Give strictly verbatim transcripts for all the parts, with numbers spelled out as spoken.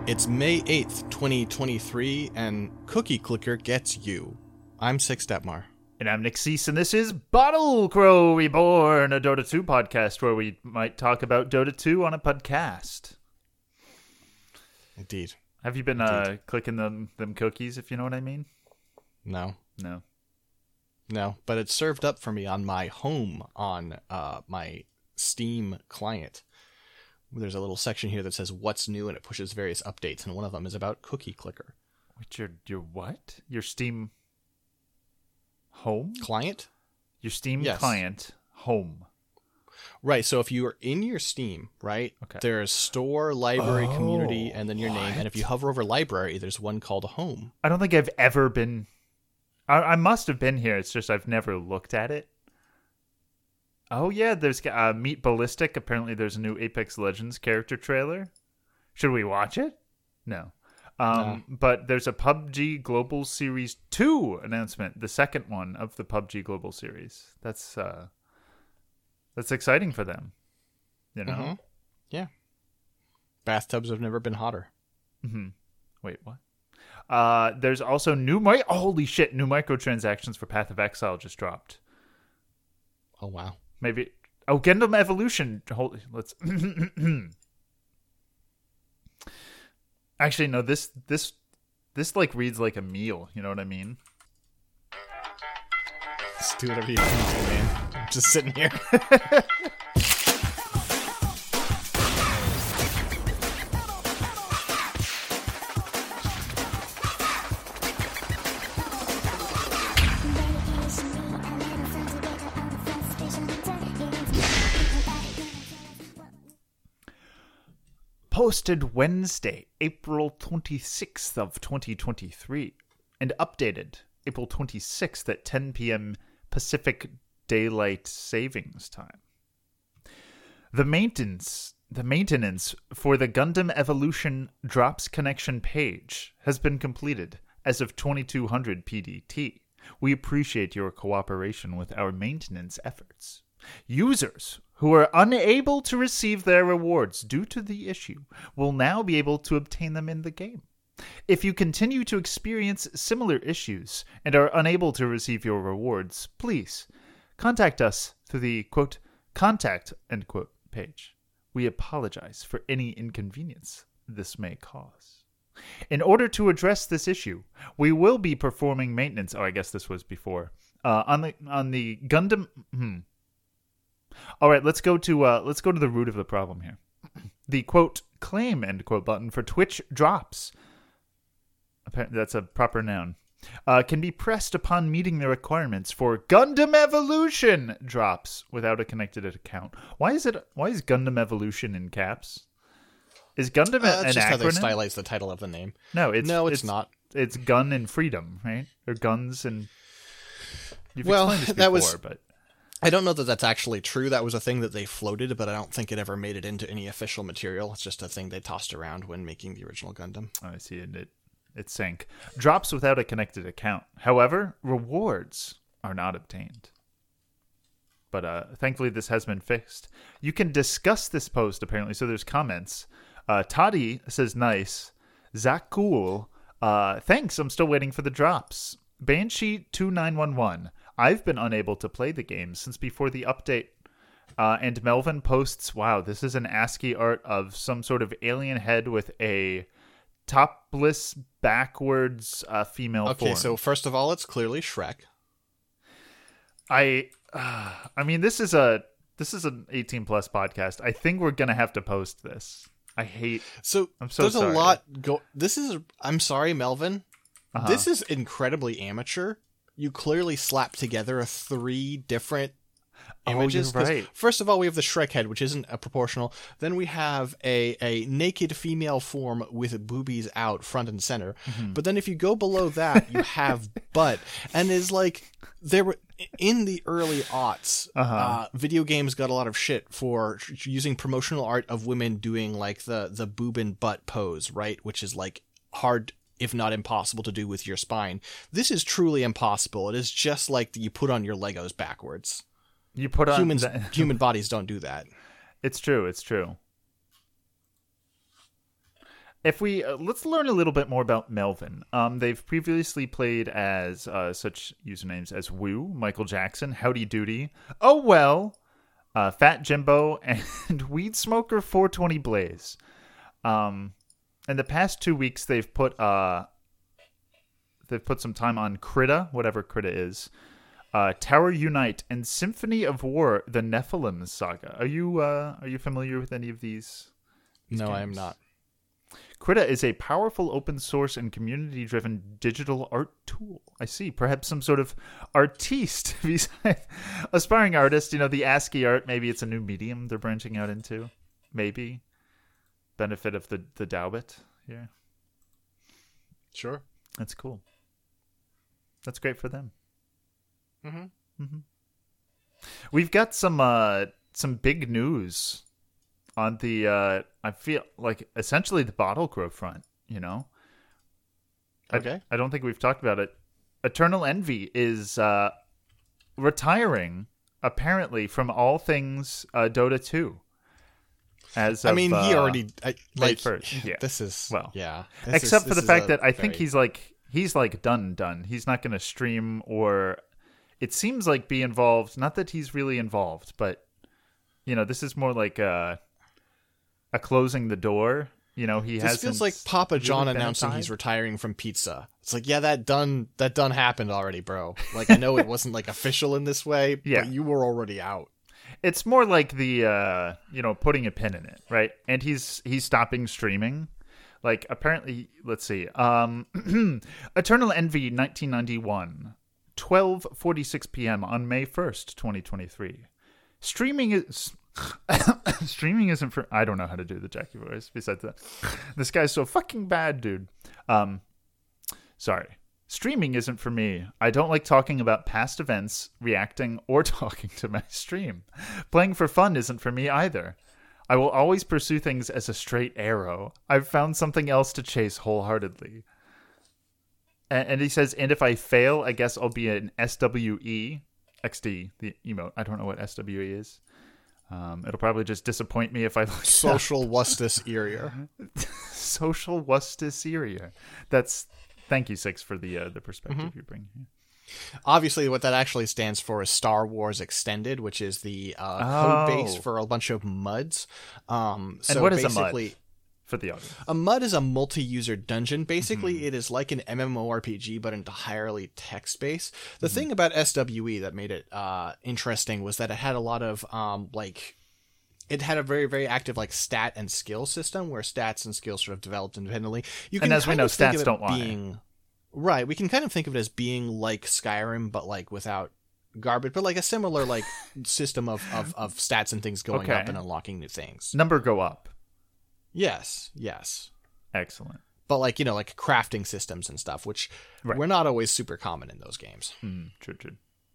It's May eighth, twenty twenty-three, and Cookie Clicker gets you. I'm Six Detmar. And I'm Nick Cease, and this is Bottle Crow Reborn, a Dota two podcast where we might talk about Dota two on a podcast. Indeed. Have you been uh, clicking them them cookies, if you know what I mean? No. No. No, but it's served up for me on my home on uh, my Steam client. There's a little section here that says what's new, and it pushes various updates, and one of them is about Cookie Clicker. Wait, your your what? Your Steam home? Client? Your Steam yes. client home. Right, so if you are in your Steam, right, okay. There's store, library, oh, community, and then your what? name, and if you hover over library, there's one called home. I don't think I've ever been... I, I must have been here, it's just I've never looked at it. Oh, yeah, there's uh, Meet Ballistic. Apparently there's a new Apex Legends character trailer. Should we watch it? No. Um, no. But there's a P U B G Global Series two announcement, the second one of the P U B G Global Series. That's uh, that's exciting for them. You know? Mm-hmm. Yeah. Bathtubs have never been hotter. Mm-hmm. Wait, what? Uh, there's also new... Mi- Holy shit, new microtransactions for Path of Exile just dropped. Oh, wow. Maybe. Oh, Gundam Evolution. Hold. Let's. Actually, no. This this this like reads like a meal. You know what I mean? Just do whatever you can do, man. I'm just sitting here. Posted Wednesday, April twenty-sixth of twenty twenty-three, and updated April twenty-sixth at ten p.m. Pacific Daylight Savings Time. The maintenance, the maintenance for the Gundam Evolution Drops Connection page has been completed as of twenty-two hundred P D T. We appreciate your cooperation with our maintenance efforts. Users who are unable to receive their rewards due to the issue will now be able to obtain them in the game. If you continue to experience similar issues and are unable to receive your rewards, please contact us through the, quote, contact, end quote, page. We apologize for any inconvenience this may cause. In order to address this issue, we will be performing maintenance. Oh, I guess this was before. Uh, on the on the Gundam... Hmm. All right, let's go to uh, let's go to the root of the problem here. The quote claim end quote button for Twitch drops. That's a proper noun. Uh, can be pressed upon meeting the requirements for Gundam Evolution drops without a connected account. Why is it? Why is Gundam Evolution in caps? Is Gundam uh, an that's just acronym? How they stylize the title of the name. No, it's no, it's, it's not. It's gun and freedom, right? Or guns and. You've well, explained this before, that was. But. I don't know that that's actually true. That was a thing that they floated, but I don't think it ever made it into any official material. It's just a thing they tossed around when making the original Gundam. Oh, I see. And it, it sank. Drops without a connected account. However, rewards are not obtained. But uh, thankfully, this has been fixed. You can discuss this post, apparently. So there's comments. Uh, Toddy says, nice. Zach Cool. Uh, thanks. I'm still waiting for the drops. Banshee two nine one one. I've been unable to play the game since before the update. Uh, and Melvin posts, wow, this is an ASCII art of some sort of alien head with a topless, backwards uh, female okay, form. So first of all, it's clearly Shrek. I, uh, I mean, this is a this is an eighteen plus podcast. I think we're gonna have to post this. I hate. So, I'm so there's sorry. a lot go. This is. I'm sorry, Melvin. Uh-huh. This is incredibly amateur. You clearly slapped together three different images. Oh, you're right. First of all, we have the Shrek head, which isn't a proportional. Then we have a, a naked female form with boobies out front and center. Mm-hmm. But then if you go below that, you have butt. And it's like, there were, in the early aughts, uh-huh. uh, video games got a lot of shit for using promotional art of women doing like the, the boob and butt pose, right? Which is like hard, if not impossible to do with your spine. This is truly impossible. It is just like you put on your Legos backwards. You put on Humans, the... human bodies don't do that. It's true. It's true. If we uh, let's learn a little bit more about Melvin. Um, they've previously played as uh, such usernames as Woo, Michael Jackson, Howdy Doody, Oh Well, uh, Fat Jimbo, and Weed Smoker four twenty Blaze. Um, in the past two weeks, they've put uh, they've put some time on Krita, whatever Krita is, uh, Tower Unite, and Symphony of War: The Nephilim Saga. Are you uh, are you familiar with any of these? these no, games? I am not. Krita is a powerful open source and community driven digital art tool. I see. Perhaps some sort of artiste, aspiring artist. You know, the ASCII art. Maybe it's a new medium they're branching out into. Maybe benefit of the the Daubit here. Sure, that's cool. That's great for them. Mm-hmm. Mm-hmm. We've got some uh, some big news on the, uh, I feel like essentially the Bottle Grove front, you know? Okay. I, I don't think we've talked about it. Eternal Envy is uh, retiring, apparently, from all things uh, Dota two. As of, I mean, he uh, already, I, like, first. Yeah. this is, well, yeah. Except is, for the is fact a that I think very... he's like, he's like done, done. He's not going to stream or, it seems like be involved. Not that he's really involved, but, you know, this is more like a... A closing the door, you know. He has. This feels like Papa really John announcing he's retiring from pizza. It's like, yeah, that done, that done happened already, bro. Like, I know it wasn't like official in this way, yeah. but you were already out. It's more like the, uh, you know, putting a pin in it, right? And he's he's stopping streaming. Like apparently, let's see, um, Eternal Envy, nineteen ninety-one, twelve forty-six p.m. on May first, twenty twenty-three. Streaming is. Streaming isn't for... I don't know how to do the Jackie voice besides that. This guy's so fucking bad, dude. Um, sorry. Streaming isn't for me. I don't like talking about past events, reacting, or talking to my stream. Playing for fun isn't for me either. I will always pursue things as a straight arrow. I've found something else to chase wholeheartedly. And, and he says, and if I fail, I guess I'll be an S W E. X D, the emote. I don't know what S W E is. Um, it'll probably just disappoint me if I look Social Wustis Area. Social Wustis Area. That's thank you, Six, for the uh, the perspective mm-hmm. you bring here. Obviously, what that actually stands for is Star Wars Extended, which is the uh, oh. code base for a bunch of MUDs. Um, so and what is basically, a MUD? For the audience. A MUD is a multi-user dungeon. Basically, mm-hmm. it is like an MMORPG, but entirely text-based. The mm-hmm. thing about S W E that made it uh, interesting was that it had a lot of, um, like, it had a very, very active, like, stat and skill system where stats and skills sort of developed independently. You can and as we know, stats don't being, lie. Right. We can kind of think of it as being like Skyrim, but, like, without garbage, but, like, a similar, like, system of, of, of stats and things going okay. up and unlocking new things. Number go up. Yes, yes. Excellent. But like, you know, like crafting systems and stuff, which right. were not always super common in those games. Mm, true, true.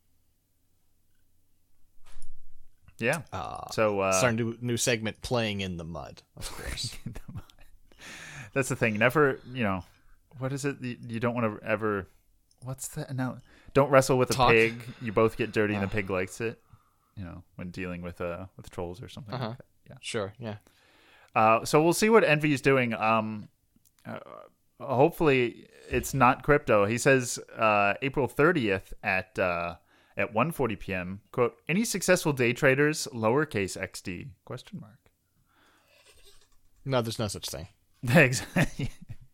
Yeah. Uh, so uh, it's our new, new segment, Playing in the Mud, of course. the mud. That's the thing. Never, you know, what is it? You, you don't want to ever, what's that? No, don't wrestle with a Talk. pig. You both get dirty uh. and Uh. the pig likes it, you know, when dealing with uh with trolls or something uh-huh. like that. Yeah. Sure, yeah. Uh, so we'll see what Envy is doing. Um, uh, hopefully it's not crypto. He says uh, April thirtieth at uh, at one forty p.m. Quote: any successful day traders? Lowercase X D? Question mark. No, there's no such thing. Exactly.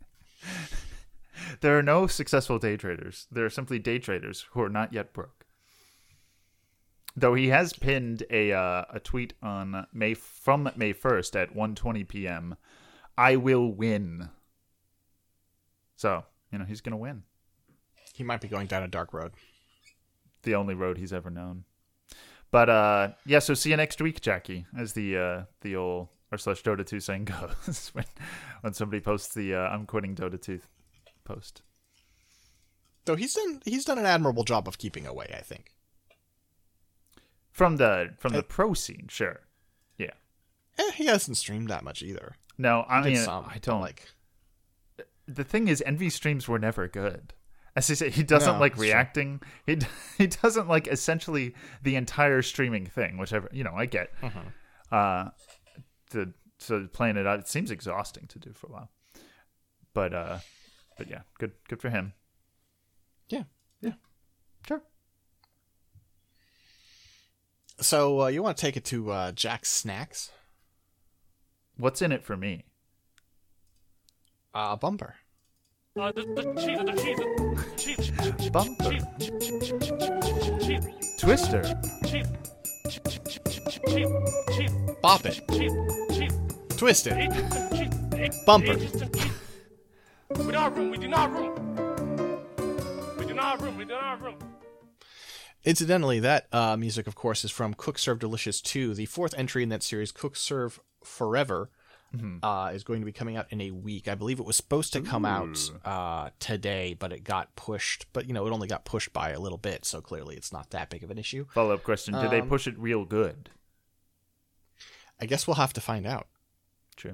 There are no successful day traders. There are simply day traders who are not yet broke. Though he has pinned a uh, a tweet on May from May first at one twenty p.m. I will win. So, you know, he's going to win. He might be going down a dark road. The only road he's ever known. But, uh, yeah, so see you next week, Jackie, as the uh, the old r slash Dota two saying goes when, when somebody posts the uh, I'm quitting Dota two post. So he's done, he's done an admirable job of keeping away, I think. From the from the uh, pro scene, sure. Yeah. Eh, he hasn't streamed that much either. No, I he mean, some, I don't. Like... The thing is, Envy streams were never good. As he said, he doesn't no, like reacting. He he doesn't like essentially the entire streaming thing, whichever, you know, I get. Mm-hmm. Uh, to, so playing it out, it seems exhausting to do for a while. but uh, but yeah, good good for him. Yeah, yeah, sure. So uh, you want to take it to uh, Jack's Snacks? What's in it for me? Uh, bumper. Uh, the, the cheese, the cheese, cheese, cheese, Bumper. cheese, Twister. cheese, cheese, cheese, Bop it. cheese, cheese, Twist it. cheese, Bumper. We do not room. We do not room. We do not room. We do not room. Incidentally, that uh, music, of course, is from Cook Serve Delicious two, the fourth entry in that series, Cook Serve Forever. Mm-hmm. Uh, is going to be coming out in a week. I believe it was supposed to come Ooh. out uh, today, but it got pushed. But, you know, it only got pushed by a little bit, so clearly it's not that big of an issue. Follow-up question. Did um, they push it real good? I guess we'll have to find out. True.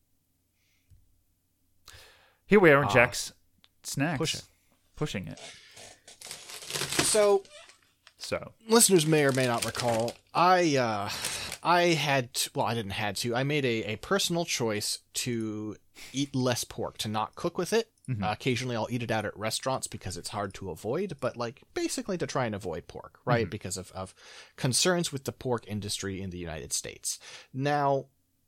Here we are in uh, Jack's Snacks. Push it. Pushing it. So, so listeners may or may not recall, I... Uh, I had to, well, I didn't had to. I made a, a personal choice to eat less pork, to not cook with it. Mm-hmm. Uh, occasionally I'll eat it out at restaurants because it's hard to avoid, but like basically to try and avoid pork, right? Mm-hmm. Because of, of concerns with the pork industry in the United States. Now,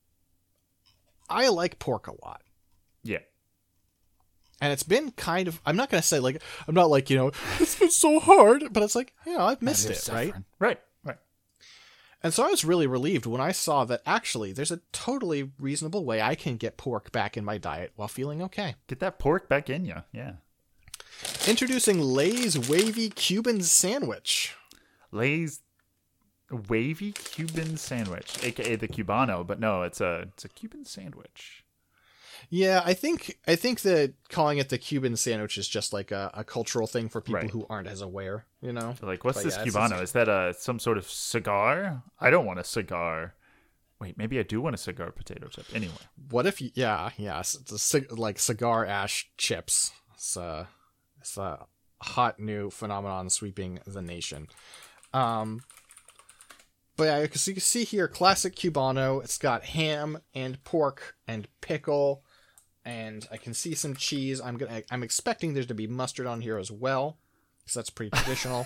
I like pork a lot. Yeah. And it's been kind of, I'm not going to say like, I'm not like, you know, it's been so hard, but it's like, you know, I've missed it, suffering. right? Right. Right. And so I was really relieved when I saw that actually there's a totally reasonable way I can get pork back in my diet while feeling okay. Get that pork back in you, yeah. Introducing Lay's Wavy Cuban Sandwich. Lay's Wavy Cuban Sandwich, aka the Cubano, but no, it's a it's a Cuban sandwich. Yeah, I think I think that calling it the Cuban sandwich is just like a, a cultural thing for people right. who aren't as aware, you know? Like, what's but this yeah, Cubano? Is that a some sort of cigar? I don't want a cigar. Wait, maybe I do want a cigar potato chip. Anyway. What if you... Yeah, yeah. It's a, like cigar ash chips. It's a, it's a hot new phenomenon sweeping the nation. Um... But yeah, as you can see here, classic Cubano. It's got ham and pork and pickle, and I can see some cheese. I'm gonna, I'm expecting there to be mustard on here as well, because that's pretty traditional.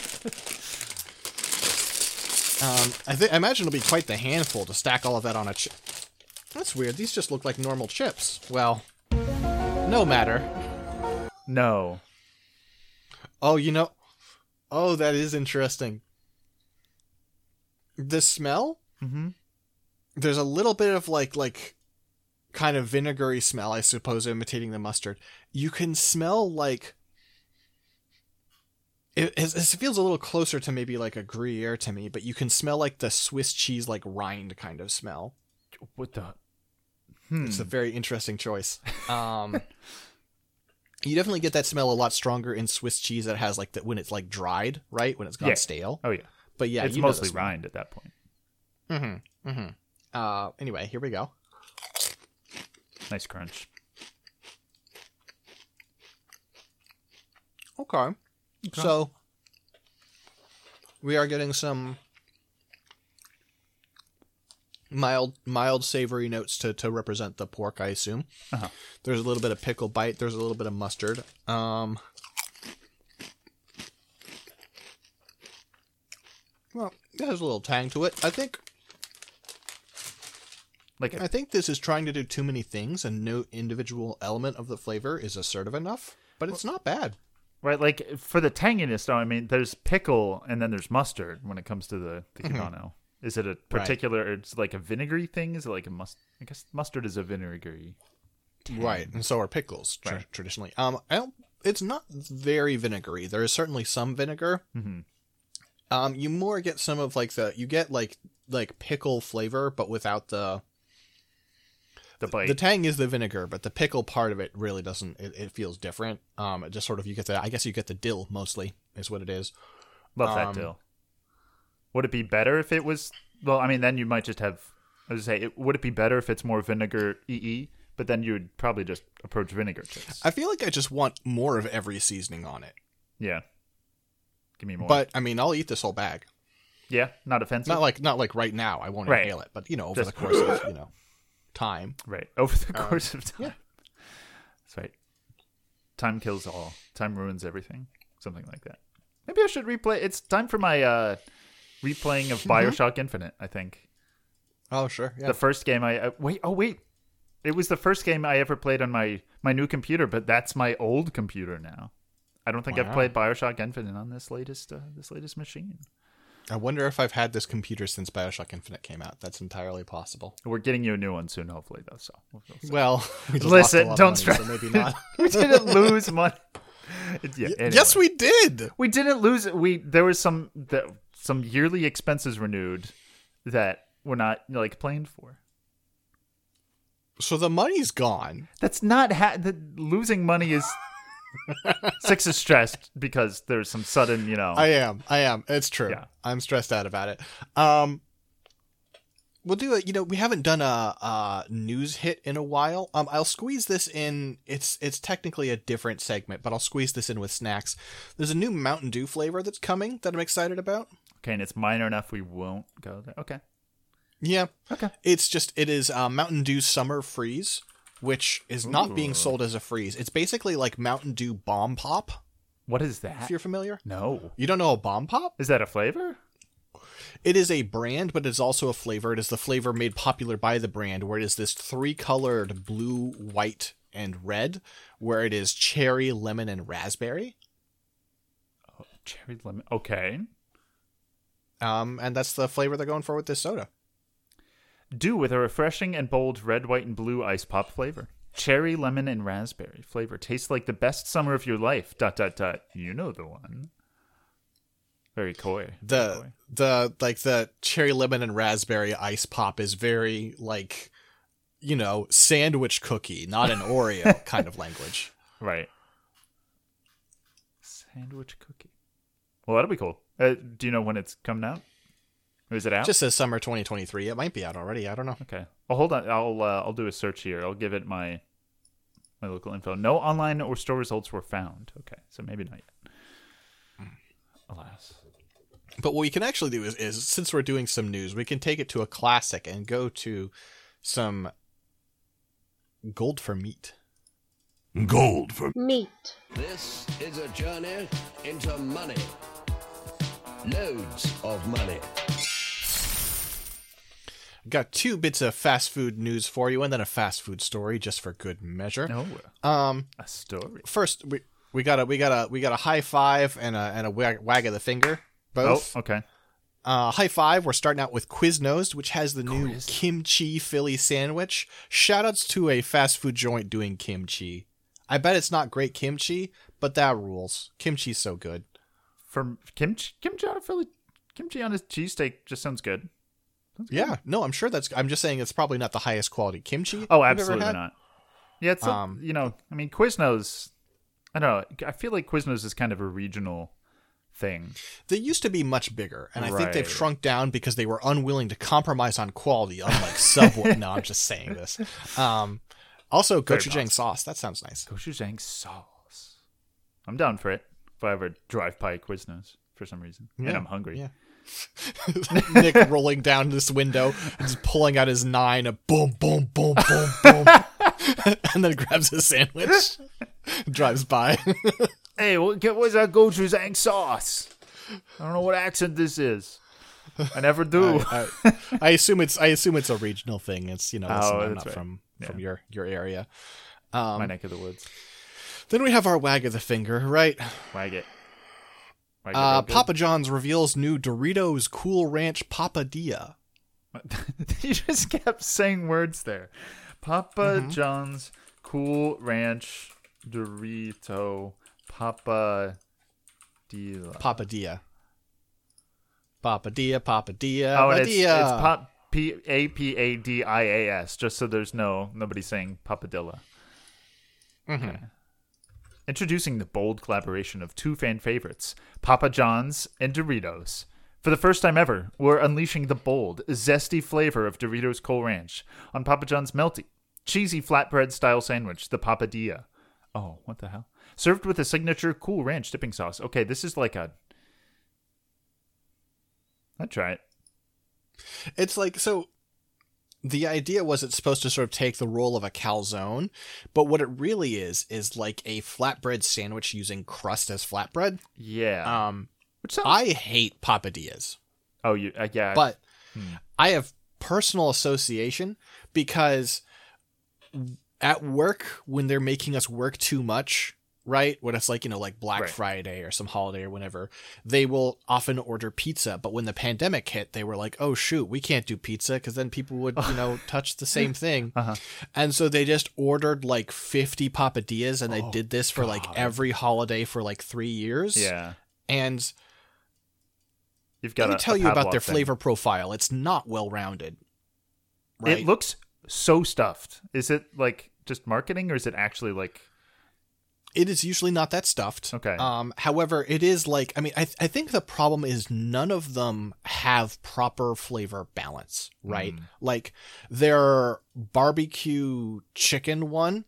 um, I think I imagine it'll be quite the handful to stack all of that on a chip. That's weird. These just look like normal chips. Well, no matter. No. Oh, you know. Oh, that is interesting. The smell, mm-hmm. there's a little bit of like like kind of vinegary smell, I suppose, imitating the mustard. You can smell like it, it, it feels a little closer to maybe like a Gruyere to me, but you can smell like the Swiss cheese like rind kind of smell. What the? Hmm. It's a very interesting choice. Um, you definitely get that smell a lot stronger in Swiss cheese that has like that when it's like dried, right? When it's gone yeah. stale. Oh yeah. But yeah, it's you mostly rind at that point. Mm-hmm. Mm-hmm. Uh, anyway, here we go. Nice crunch. Okay. okay. So we are getting some mild, mild savory notes to, to represent the pork, I assume. Uh-huh. There's a little bit of pickle bite. There's a little bit of mustard. Um. Well, it has a little tang to it. I think like a, I think this is trying to do too many things, and no individual element of the flavor is assertive enough, but it's not bad. Right, like, for the tanginess, though, I mean, there's pickle, and then there's mustard when it comes to the, the Cubano. Mm-hmm. Is it a particular, right. It's like a vinegary thing? Is it like a mustard? I guess mustard is a vinegary tang. Right, and so are pickles, tra- right. traditionally. Um, I don't, it's not very vinegary. There is certainly some vinegar. Mm-hmm. Um, you more get some of like the you get like like pickle flavor, but without the the bite. The tang is the vinegar, but the pickle part of it really doesn't. It, it feels different. Um, it just sort of you get the I guess you get the dill mostly is what it is. Love um, that dill. Would it be better if it was? Well, I mean, then you might just have. I was say, it, would it be better if it's more vinegar ee? But then you would probably just approach vinegar chips. I feel like I just want more of every seasoning on it. Yeah. Give me more. But I mean, I'll eat this whole bag. Yeah, not offensive. Not like not like right now. I won't right. inhale it, but you know, over Just, the course of you know time. Right over the course um, of time. Yeah. Time kills all. Time ruins everything. Something like that. Maybe I should replay. It's time for my uh, replaying of Bioshock Infinite, I think. Oh, sure. Yeah. The first game I... Uh, wait, oh, wait. It was the first game I ever played on my, my new computer, but that's my old computer now. I don't think Wow. I've played Bioshock Infinite on this latest uh, this latest machine. I wonder if I've had this computer since Bioshock Infinite came out. That's entirely possible. We're getting you a new one soon, hopefully, though. So we'll, we'll see. Well, we just lost a Listen, lot of don't money, stress. so maybe not. We didn't lose money. Yeah, anyway. Yes, we did. We didn't lose it. We there was some that some yearly expenses renewed that we're not like planned for. So the money's gone. That's not ha- the losing money is. Six is stressed because there's some sudden, you know. I am. I am. It's true. Yeah. I'm stressed out about it. Um, we'll do it. You know, we haven't done a, a news hit in a while. Um, I'll squeeze this in. It's it's technically a different segment, but I'll squeeze this in with snacks. There's a new Mountain Dew flavor that's coming that I'm excited about. Okay, and it's minor enough we won't go there. Okay. Yeah. Okay. It's just it is uh, Mountain Dew Summer Freeze, which is not being Ooh. sold as a freeze. It's basically like Mountain Dew Bomb Pop. What is that? If you're familiar, No. you don't know a Bomb Pop? Is that a flavor? It is a brand, but it's also a flavor. It is the flavor made popular by the brand, where it is this three-colored blue, white, and red, where it is cherry, lemon, and raspberry. Oh, cherry lemon. Okay. Um, and that's the flavor they're going for with this soda. Dew with a refreshing and bold red, white, and blue ice pop flavor. Cherry, lemon, and raspberry flavor. Tastes like the best summer of your life. Dot, dot, dot. You know the one. Very coy. Very The coy. the like the cherry, lemon, and raspberry ice pop is very like, you know, sandwich cookie, not an Oreo kind of language. Right. Sandwich cookie. Well, that'll be cool. Uh, do you know when it's coming out? Or is it out? Just says summer twenty twenty-three. It might be out already. I don't know. Okay. Well, hold on. I'll uh, I'll do a search here. I'll give it my my local info. No online or store results were found. Okay, so maybe not yet. Alas. But what we can actually do is, is, since we're doing some news, we can take it to a classic and go to some gold for meat. Gold for Meat. This is a journey into money. Loads of money. Got two bits of fast food news for you, and then a fast food story, just for good measure. No. Um, A story. first we we got a we got a we got a high five and a and a wag, wag of the finger. Both. Oh, okay. Uh, high five. We're starting out with Quiznos, which has the new kimchi Philly sandwich. Shoutouts to a fast food joint doing kimchi. I bet it's not great kimchi, but that rules. Kimchi's so good. From kimchi, kimchi on a Philly, kimchi on a cheesesteak just sounds good. Sounds good. Yeah, no, I'm sure that's. I'm just saying it's probably not the highest quality kimchi. Oh, we've ever absolutely had. not. Yeah, it's a- Um, you know, I mean, Quiznos. I don't know. I feel like Quiznos is kind of a regional thing. They used to be much bigger, and I think they've Right. shrunk down because they were unwilling to compromise on quality, unlike Subway. No, I'm just saying this. Um, also, Very gochujang possible. sauce. That sounds nice. Gochujang sauce. I'm down for it if I ever drive by Quiznos for some reason. Yeah, And I'm hungry. Yeah. Nick rolling down this window, just pulling out his nine, a boom, boom, boom, boom, boom, and then grabs a sandwich, drives by. Hey, what, get- what's that gochujang sauce? I don't know what accent this is. I never do. I, I, I assume it's I assume it's a regional thing. It's you know listen, Oh, I'm that's not right. from from Yeah. your your area. My neck of the woods. Then we have our wag of the finger, right? Wag it. Wag it Uh, real good. Papa John's reveals new Doritos Cool Ranch Papadilla. You just kept saying words there. Papa Mm-hmm. John's Cool Ranch Dorito Papa Dilla. Papadilla. Papadilla, Papadilla, Oh, and it's, it's Papadilla. pop P A P A D I A S. Just so there's no nobody saying Papadilla. Okay. Introducing the bold collaboration of two fan favorites, Papa John's and Doritos. For the first time ever, we're unleashing the bold, zesty flavor of Doritos Cool Ranch on Papa John's melty, cheesy flatbread style sandwich, the Papadilla. Oh, what the hell? Served with a signature Cool Ranch dipping sauce. Okay, this is like a. I'd try it. It's like so. the idea was it's supposed to sort of take the role of a calzone, but what it really is is like a flatbread sandwich using crust as flatbread. Yeah. Um, Which sounds... I hate papadillas. Oh, you uh, yeah. But hmm. I have personal association because at work, when they're making us work too much, right? When it's like, you know, like Black Right. Friday or some holiday or whenever, they will often order pizza. But when the pandemic hit, they were like, oh, shoot, we can't do pizza because then people would, you know, touch the same thing. Uh-huh. And so they just ordered like fifty papadillas, and they Oh, did this for like God. every holiday for like three years. Yeah. And You've got let me a, tell a you about Pavlov their thing. flavor profile. It's not well rounded. Right? It looks so stuffed. Is it like just marketing, or is it actually like? It is usually not that stuffed. Okay. Um, however, it is like, I mean, I, th- I think the problem is none of them have proper flavor balance, right? Mm. Like their barbecue chicken one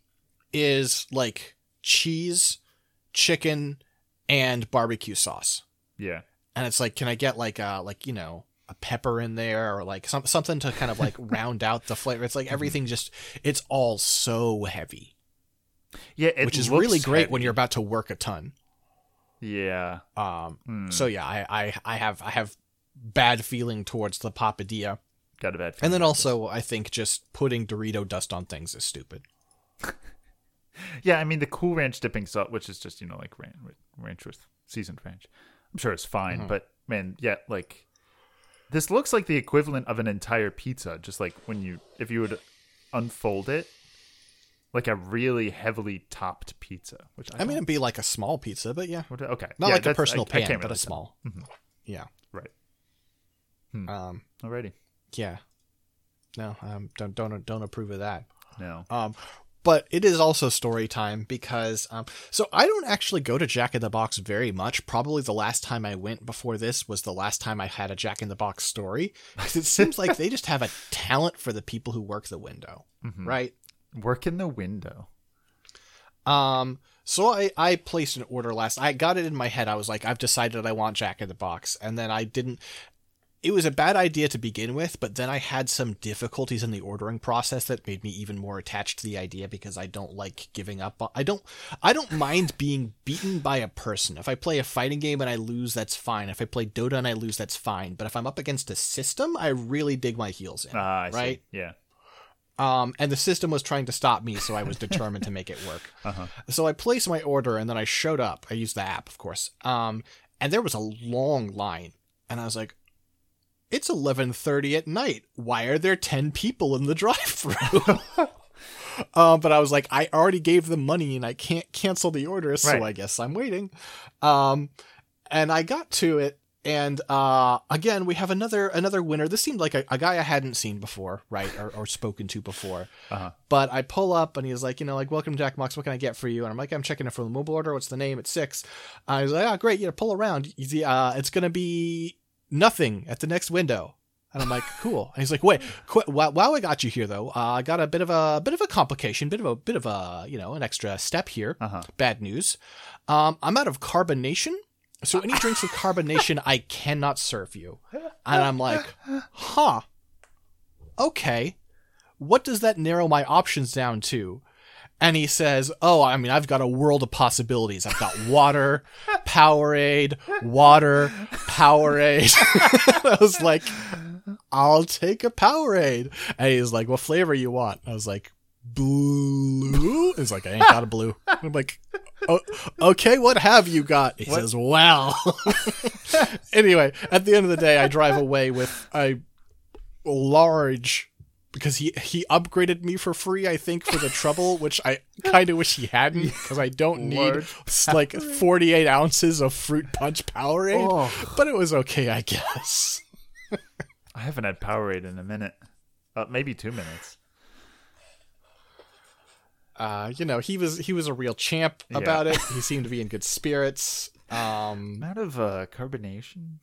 is like cheese, chicken, and barbecue sauce. Yeah. And it's like, can I get like a, like, you know, a pepper in there or like some, something to kind of like round out the flavor. It's like everything just, it's all so heavy. Yeah, it Which is looks really great heavy. when you're about to work a ton. Yeah. Um, Hmm. So yeah, I, I, I have I have bad feeling towards the papadilla, Got a bad. and then feeling about also I think just putting Dorito dust on things is stupid. this. Yeah, I mean the Cool Ranch dipping sauce, which is just you know like ranch, ranch with seasoned ranch. I'm sure it's fine, Mm-hmm. but man, yeah, like this looks like the equivalent of an entire pizza. Just like when you, if you would unfold it, like a really heavily topped pizza. Which I, I mean, don't- it'd be like a small pizza, but yeah, what- okay, not Yeah, like a that's- personal I- I pan, can't but really a tell. small. Mhm. Yeah. Right. Um. Alrighty. Yeah. No. Um. Don't don't don't approve of that. No. Um. But it is also story time because um. So I don't actually go to Jack in the Box very much. Probably the last time I went before this was the last time I had a Jack in the Box story. Because it seems like they just have a talent for the people who work the window, Mm-hmm. right? Work in the window. Um, so I, I placed an order last, I got it in my head. I was like, I've decided I want Jack in the Box. And then I didn't, it was a bad idea to begin with, but then I had some difficulties in the ordering process that made me even more attached to the idea because I don't like giving up. I don't, I don't mind being beaten by a person. If I play a fighting game and I lose, that's fine. If I play Dota and I lose, that's fine. But if I'm up against a system, I really dig my heels in. Ah, I right? see. Yeah. Um, and the system was trying to stop me, so I was determined to make it work. Uh-huh. So I placed my order, and then I showed up. I used the app, of course. Um, and there was a long line, and I was like, "It's eleven thirty at night. Why are there ten people in the drive-thru?" um, but I was like, I already gave them money, and I can't cancel the order, so Right. I guess I'm waiting. Um, and I got to it. And uh, again, we have another another winner. This seemed like a, a guy I hadn't seen before, right, or, or spoken to before. Uh-huh. But I pull up, and he's like, you know, like, welcome to Jack Box. What can I get for you? And I'm like, I'm checking it for the mobile order. What's the name? It's six. Uh, he's like, oh, great. Yeah, pull around. Easy. Uh, it's gonna be nothing at the next window. And I'm like, cool. And he's like, wait, qu- while, while I got you here, though, uh, I got a bit of a bit of a complication, bit of a bit of a you know an extra step here. Uh-huh. Bad news. Um, I'm out of carbonation. So any drinks with carbonation, I cannot serve you. And I'm like, huh, okay. What does that narrow my options down to? And he says, oh, I mean, I've got a world of possibilities. I've got water, Powerade, water, Powerade. I was like, I'll take a Powerade. And he's like, what flavor you want? I was like, blue? He's like, I ain't got a blue. I'm like, oh, okay, what have you got? He What? says, well. Anyway, at the end of the day, I drive away with a large, because he, he upgraded me for free, I think, for the trouble, which I kind of wish he hadn't, because I don't need Large like forty-eight ounces of fruit punch Powerade. Oh. But it was okay, I guess. I haven't had Powerade in a minute. Uh, maybe two minutes. Uh, you know, he was he was a real champ Yeah. about it. He seemed to be in good spirits. Um, Amount of uh, carbonation.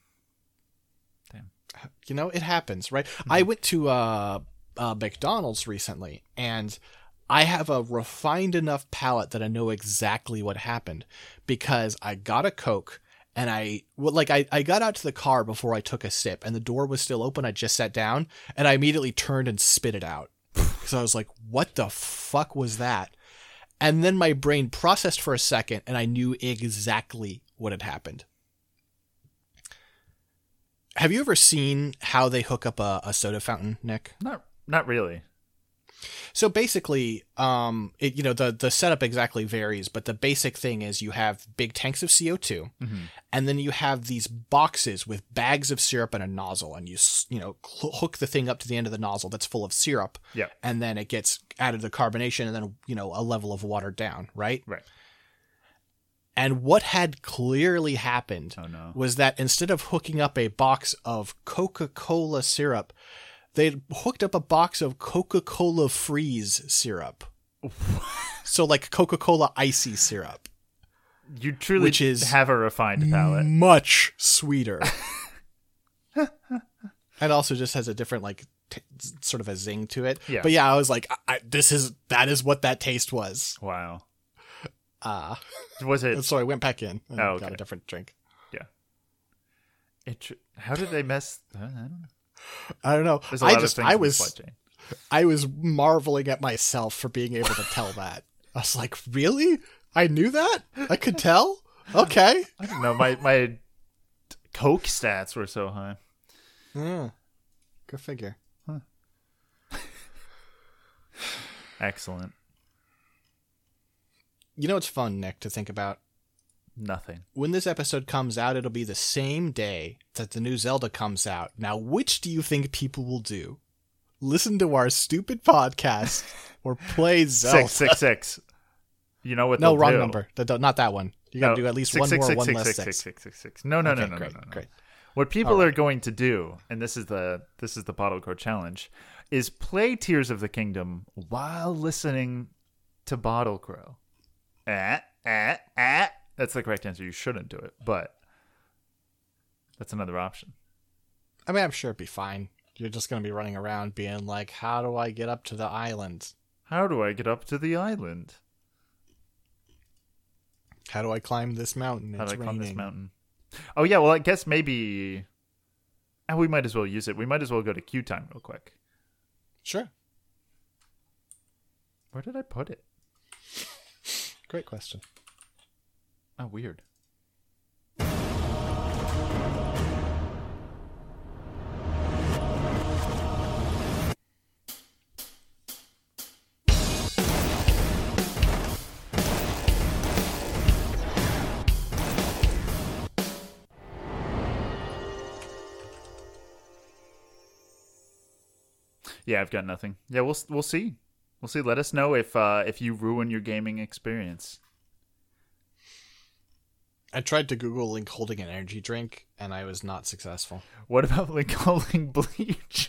you know, it happens, right? I went to uh, uh, McDonald's recently, and I have a refined enough palate that I know exactly what happened because I got a Coke And I, well, like, I, I got out to the car before I took a sip, and the door was still open. I just sat down, and I immediately turned and spit it out. Because I was like, what the fuck was that? And then my brain processed for a second, and I knew exactly what had happened. Have you ever seen how they hook up a, a soda fountain, Nick? Not not really. So basically, um, it, you know, the, the setup exactly varies, but the basic thing is you have big tanks of C O two, mm-hmm. and then you have these boxes with bags of syrup and a nozzle, and you, you know, cl- hook the thing up to the end of the nozzle that's full of syrup, yeah. and then it gets added to carbonation, and then, you know, a level of water down, right? Right. And what had clearly happened oh, no. was that instead of hooking up a box of Coca-Cola syrup, they'd hooked up a box of Coca-Cola Freeze syrup. So like Coca-Cola icy syrup. You truly which is have a refined palate. Much sweeter. And also just has a different like t- sort of a zing to it. Yeah. But yeah, I was like, I, this is, that is what that taste was. Wow. Uh, was it? so I went back in and oh, okay. got a different drink. Yeah. It, tr- how did they mess? I don't know. I don't know. There's a I lot just, of things I in the was, supply chain. I was marveling at myself for being able to tell that. I was like, really? I knew that? I could tell? Okay. I don't know. My, my Coke stats were so high. Yeah. Go figure. Huh. Excellent. You know what's fun, Nick, to think about? Nothing. When this episode comes out, it'll be the same day that the new Zelda comes out. Now, which do you think people will do? Listen to our stupid podcast or play Zelda? Six, six, six. You know what No, they'll wrong do. number. Not that one. You got to no, do at least six, one six, more, six, one six, less six, six. six, six, six, six. No, no, okay, no, no, great, no, no, no. great. What people All are right. going to do, and this is the this is the Bottle Core Challenge, is play Tears of the Kingdom while listening to Bottle Crow. Eh, eh, eh. That's the correct answer. You shouldn't do it, but that's another option. I mean, I'm sure it'd be fine. You're just going to be running around being like, how do I get up to the island? How do I get up to the island? How do I climb this mountain? How It's do I climb this raining. mountain? Oh, yeah, well, I guess maybe... Oh, we might as well use it. We might as well go to Q time real quick. Sure. Where did I put it? Great question. Oh, weird. Yeah, I've got nothing. Yeah, we'll we'll see. We'll see. Let us know if uh, if you ruin your gaming experience. I tried to Google Link holding an energy drink, and I was not successful. What about like calling bleach?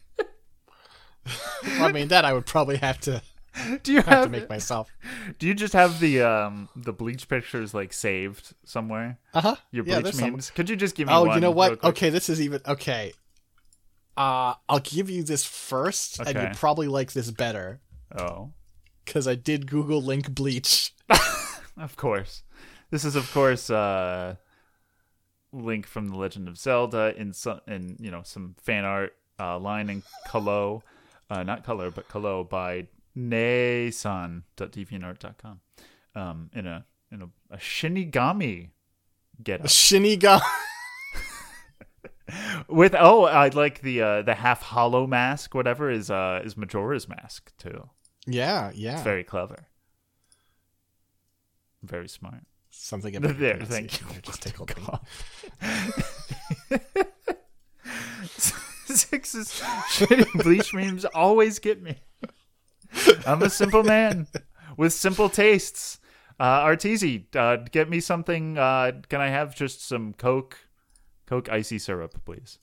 I mean, that I would probably have to Do you have, have, to make myself. Do you just have the um the bleach pictures like saved somewhere? Uh huh. Your Yeah, bleach there's some. memes? Could you just give me Oh, one? you know real what? quick? Okay, this is even okay. Uh, I'll give you this first, and Okay. you'd probably like this better Oh, because I did Google Link bleach. of course. This is of course uh Link from The Legend of Zelda in some in you know some fan art uh line in color, uh not color but color by Naysan dot deviantart dot com. Um in a in a, a Shinigami get up. Shinigami. With oh, I like the uh, the half hollow mask. Whatever is uh is Majora's mask too. Yeah, yeah. It's very clever, very smart. Something about your There, thank pronunciation you. there just tickled me. Six's shitty bleach memes always get me. I'm a simple man with simple tastes. Uh, Arteezy, uh, get me something. Uh, can I have just some Coke? Coke icy syrup, please.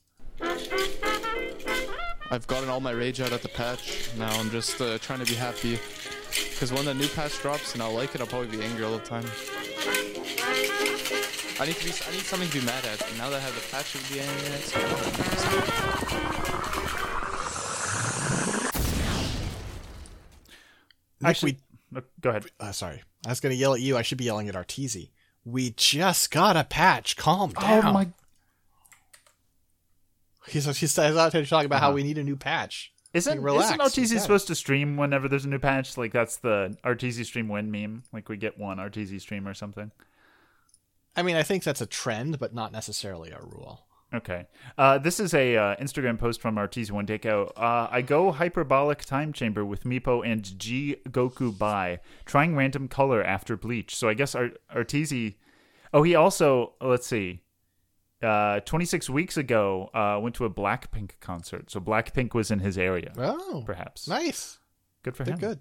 I've gotten all my rage out at the patch. Now I'm just uh, trying to be happy. Because when the new patch drops and I'll like it, I'll probably be angry all the time. I need to be. I need something to be mad at. And now that I have the patch to be angry at, so Nick, Actually, we, uh, go ahead. uh, sorry. I was going to yell at you. I should be yelling at Arteezy. We just got a patch. Calm down. Oh my! He's he's out there talking about Uh-huh. how we need a new patch. Isn't Like, relax. isn't R T Z Yeah. supposed to stream whenever there's a new patch? Like that's the R T Z stream when meme. Like we get one R T Z stream or something. I mean, I think that's a trend, but not necessarily a rule. Okay. Uh, this is a uh, Instagram post from R T Z One Takeout. Uh, I go hyperbolic time chamber with Meepo and G Goku Bai, trying random color after bleach. So I guess Ar- Arteezy. Oh, he also, let's see. Uh, twenty-six weeks ago, uh, went to a Blackpink concert. So Blackpink was in his area, Oh, perhaps. nice. Good for They're him. good.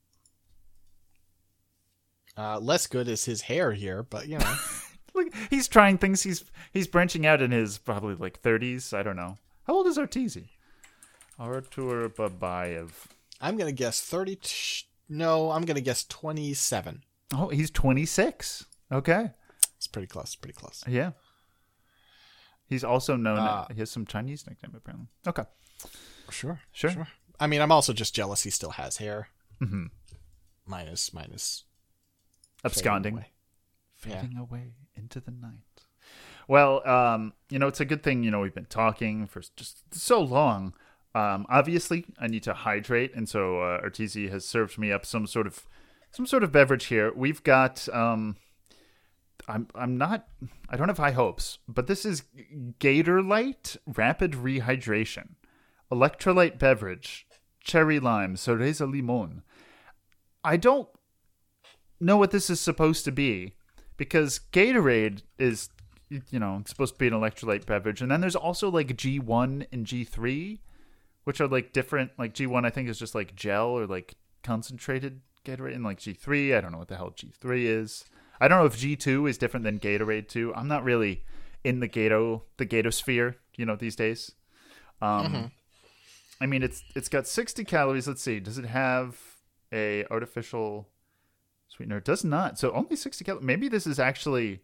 Uh, less good is his hair here, but you know. Look, he's trying things. He's he's branching out in his probably like thirties. I don't know. How old is Arteezy? Artur Babayev. I'm gonna guess thirty. T- no, I'm gonna guess twenty-seven. Oh, he's twenty-six. Okay. It's pretty close. Pretty close. Yeah. He's also known. Uh, he has some Chinese nickname apparently. Okay. Sure, Sure. I mean, I'm also just jealous he still has hair. Mm-hmm. Minus, minus. Absconding. away. Yeah. Fading away into the night. Well, um, you know, it's a good thing, you know, we've been talking for just so long. Um, obviously, I need to hydrate, and so uh, Arteezy has served me up some sort of some sort of beverage here. We've got um, I'm I'm not I don't have high hopes, but this is Gatorlight Rapid Rehydration. Electrolyte beverage, cherry lime, cereza limon. I don't know what this is supposed to be because Gatorade is, you know, it's supposed to be an electrolyte beverage. And then there's also like G one and G three, which are like different. Like G one, I think, is just like gel or like concentrated Gatorade. And like G three, I don't know what the hell G three is. I don't know if G two is different than Gatorade two. I'm not really in the Gato, the Gatosphere, you know, these days. Um, Mm-hmm. I mean, it's it's got sixty calories. Let's see. Does it have a artificial sweetener? It does not. So only sixty calories. Maybe this is actually...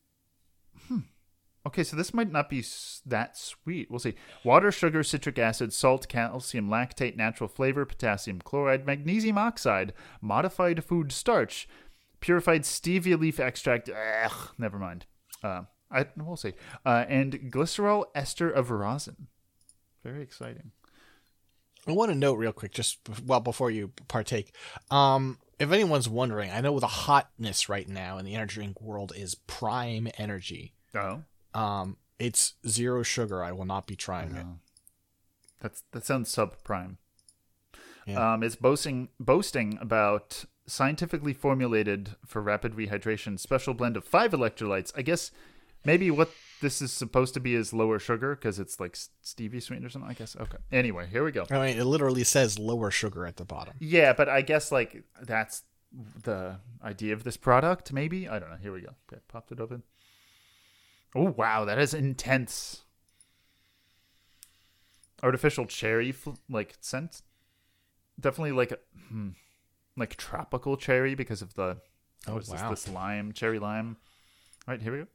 Hmm. Okay, so this might not be s- that sweet. We'll see. Water, sugar, citric acid, salt, calcium lactate, natural flavor, potassium chloride, magnesium oxide, modified food starch, purified stevia leaf extract. Ugh, never mind. Uh, I we'll see. Uh, and glycerol ester of rosin. Very exciting. I want to note real quick, just b- well before you partake. Um, if anyone's wondering, I know the hotness right now in the energy drink world is Prime Energy. Oh, Um, it's zero sugar. I will not be trying it. that's that sounds subprime. Yeah. Um, it's boasting boasting about scientifically formulated for rapid rehydration special blend of five electrolytes. I guess maybe what this is supposed to be is lower sugar because it's like stevia sweetened or something. I guess. Okay. Anyway, here we go. I mean, it literally says lower sugar at the bottom. Yeah, but I guess like that's the idea of this product. Maybe I don't know. Here we go. Okay, popped it open. Oh wow, that is intense. Artificial cherry fl- like scent. Definitely like a, hmm, like tropical cherry because of the Oh, what's wow. this, this lime, cherry lime. All right, here we go.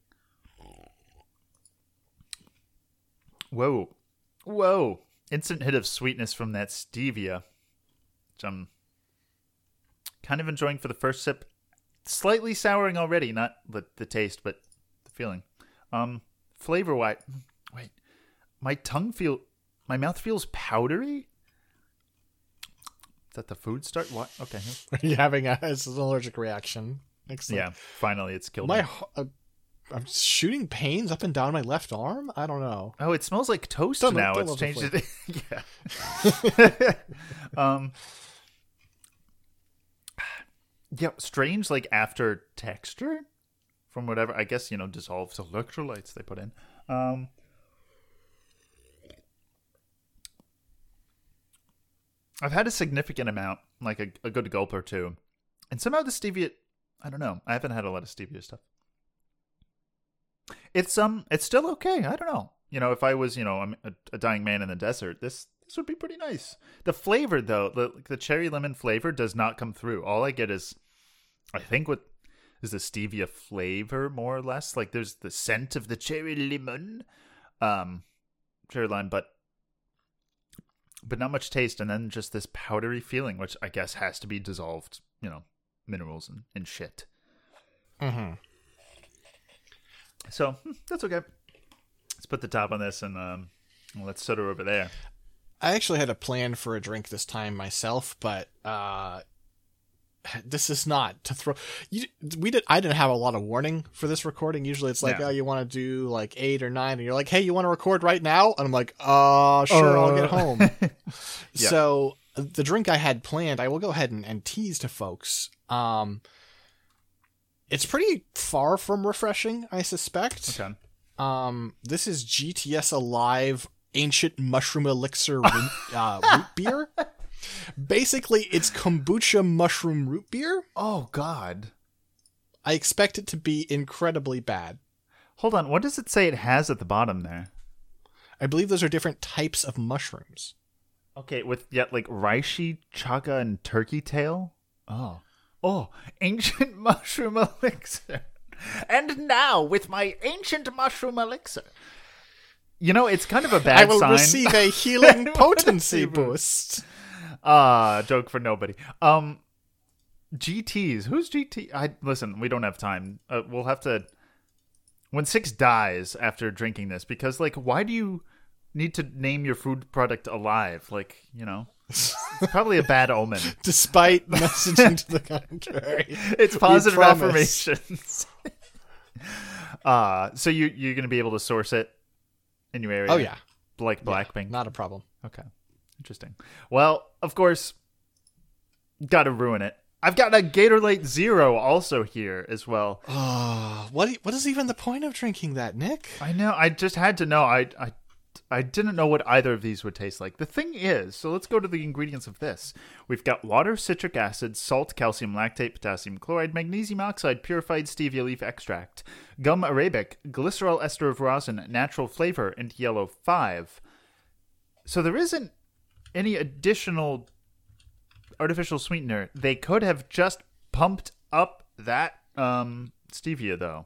Whoa, whoa! Instant hit of sweetness from that stevia, which I'm kind of enjoying for the first sip. Slightly souring already, not the, the taste, but the feeling. Um, flavor wise, wait, my tongue feel, my mouth feels powdery. Is that the food start? What? Okay. here- Are you having a, it's an allergic reaction? Excellent. Yeah, finally it's killed My, me. h- uh, I'm shooting pains up and down my left arm. I don't know. Oh, it smells like toast Don't- now. don't It's love the changed it. Yeah. um. Yeah, strange. Like after texture, from whatever I guess you know dissolved electrolytes they put in. Um. I've had a significant amount, like a, a good gulp or two, and somehow the stevia. I don't know. I haven't had a lot of stevia stuff. It's um, it's still okay. I don't know. You know, if I was, you know, I'm a, a dying man in the desert, this this would be pretty nice. The flavor, though, the the cherry lemon flavor does not come through. All I get is, I think, what is the stevia flavor, more or less. Like there's the scent of the cherry lemon, um, cherry lime, but but not much taste, and then just this powdery feeling, which I guess has to be dissolved, you know, minerals and, and shit. Mm-hmm. So hmm, that's okay. Let's put the top on this and um, let's set her over there. I actually had a plan for a drink this time myself, but uh, this is not to throw. You, we did. I didn't have a lot of warning for this recording. Usually, it's like, Yeah. oh, you want to do like eight or nine, and you're like, hey, you want to record right now? And I'm like, uh, sure, Uh. I'll get home. Yeah. So the drink I had planned, I will go ahead and, and tease to folks. Um, it's pretty far from refreshing, I suspect. Okay. Um, this is G T S Alive Ancient Mushroom Elixir root, uh, root beer. Basically, it's kombucha mushroom root beer. Oh, God. I expect it to be incredibly bad. Hold on. What does it say it has at the bottom there? I believe those are different types of mushrooms. Okay, with yeah, like reishi, chaga, and turkey tail. Oh, oh, ancient mushroom elixir. And now with my ancient mushroom elixir. You know, it's kind of a bad I will sign. receive a healing I will potency receive a- boost. Ah, joke for nobody. Um, G Ts. Who's G T? I listen. We don't have time. Uh, we'll have to. When Six dies after drinking this, because like, why do you need to name your food product Alive? Like, you know, it's probably a bad omen. Despite messaging to the contrary. It's positive We promise. affirmations. uh, so you you're gonna be able to source it in your area? Oh, yeah. Like Blackpink. Not a problem. Okay. Interesting. Well, of course, gotta ruin it. I've got a Gatorade Zero also here as well. Oh, what what is even the point of drinking that, Nick? I know. I just had to know. I, I, I didn't know what either of these would taste like. The thing is, so let's go to the ingredients of this. We've got water, citric acid, salt, calcium lactate, potassium chloride, magnesium oxide, purified stevia leaf extract, gum arabic, glycerol ester of rosin, natural flavor, and yellow five. So there isn't any additional artificial sweetener. They could have just pumped up that um, stevia, though.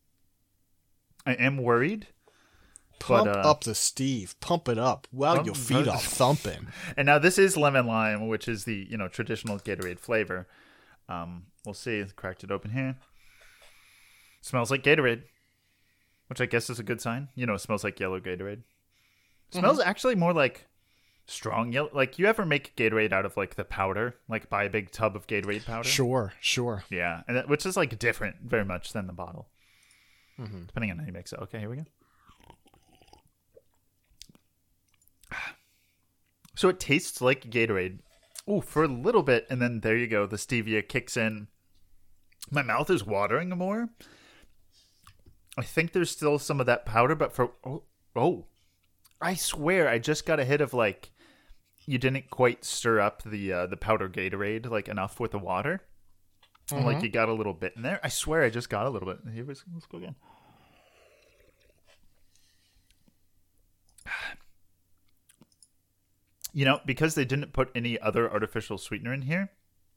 I am worried. Pump But, uh, up the Steve. Pump it up while Pump- your feet are thumping. And now this is lemon lime, which is the you know traditional Gatorade flavor. Um, we'll see. Cracked it open here. Smells like Gatorade, which I guess is a good sign. You know, it smells like yellow Gatorade. Smells actually more like strong yellow. Like, you ever make Gatorade out of like the powder? Like, buy a big tub of Gatorade powder? Sure, sure. Yeah, and that, which is like different very much than the bottle, depending on how you mix it. Okay, here we go. So it tastes like Gatorade. Ooh, for a little bit, and then there you go. The stevia kicks in. My mouth is watering more. I think there's still some of that powder, but for oh, oh, I swear I just got a hit of like you didn't quite stir up the uh, the powder Gatorade like enough with the water. Like you got a little bit in there. I swear I just got a little bit. Here, let's, let's go again. You know, because they didn't put any other artificial sweetener in here,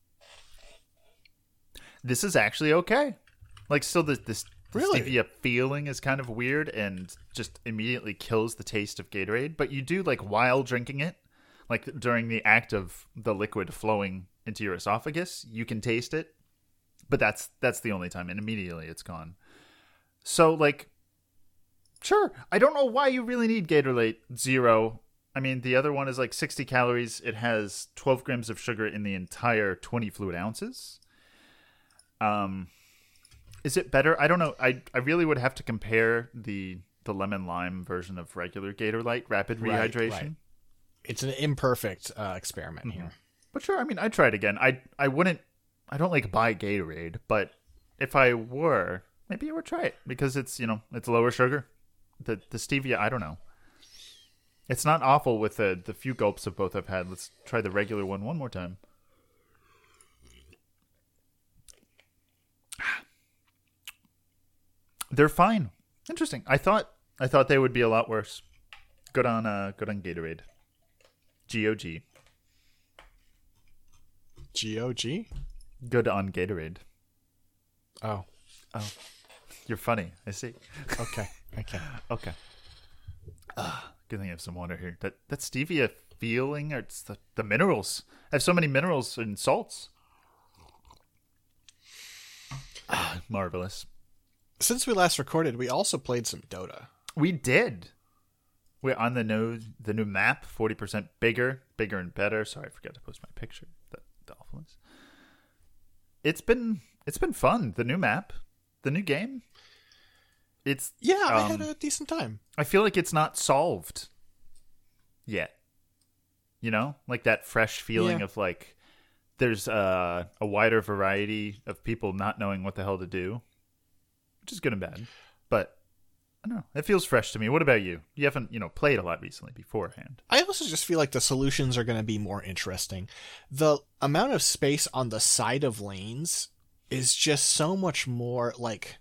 this is actually okay. Like, still, this, this Really? stevia feeling is kind of weird and just immediately kills the taste of Gatorade. But you do, like, while drinking it, like during the act of the liquid flowing into your esophagus, you can taste it. But that's that's the only time, and immediately it's gone. So, like, sure, I don't know why you really need Gatorade Zero. I mean, the other one is like sixty calories. It has twelve grams of sugar in the entire twenty fluid ounces. Um, is it better? I don't know. I, I really would have to compare the the lemon lime version of regular Gatorade Rapid Right, Rehydration. right. It's an imperfect uh, experiment Mm-hmm. here. But sure, I mean, I'd try it again. I I wouldn't. I don't like buy Gatorade, but if I were, maybe I would try it because it's you know it's lower sugar. The the stevia, I don't know. It's not awful with the the few gulps of both I've had. Let's try the regular one one more time. They're fine. Interesting. I thought I thought they would be a lot worse. Good on uh good on Gatorade. G O G. G O G? Good on Gatorade. Oh, You're funny. I see. okay. Okay. Okay. Ah, good thing I have some water here. That that stevia feeling, or it's the, the minerals. I have so many minerals and salts. Ah, marvelous. Since we last recorded, we also played some Dota. We did. We're on the new the new map, forty percent bigger, bigger and better. Sorry, I forgot to post my picture. The, the awfulness. It's been it's been fun. The new map, the new game. It's Yeah, I um, had a decent time. I feel like it's not solved yet. You know, like that fresh feeling Yeah. of like there's uh, a wider variety of people not knowing what the hell to do, which is good and bad. But I don't know. It feels fresh to me. What about you? You haven't, you know, played a lot recently beforehand. I also just feel like the solutions are going to be more interesting. The amount of space on the side of lanes is just so much more like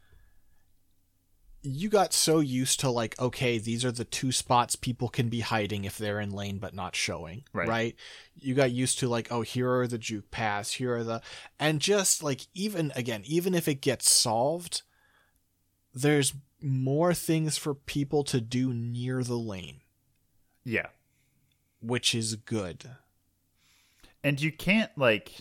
you got so used to like, okay, these are the two spots people can be hiding if they're in lane but not showing, Right. right? You got used to like, oh, here are the juke paths, here are the, and just like, even again, even if it gets solved, there's more things for people to do near the lane, Yeah. which is good. And you can't like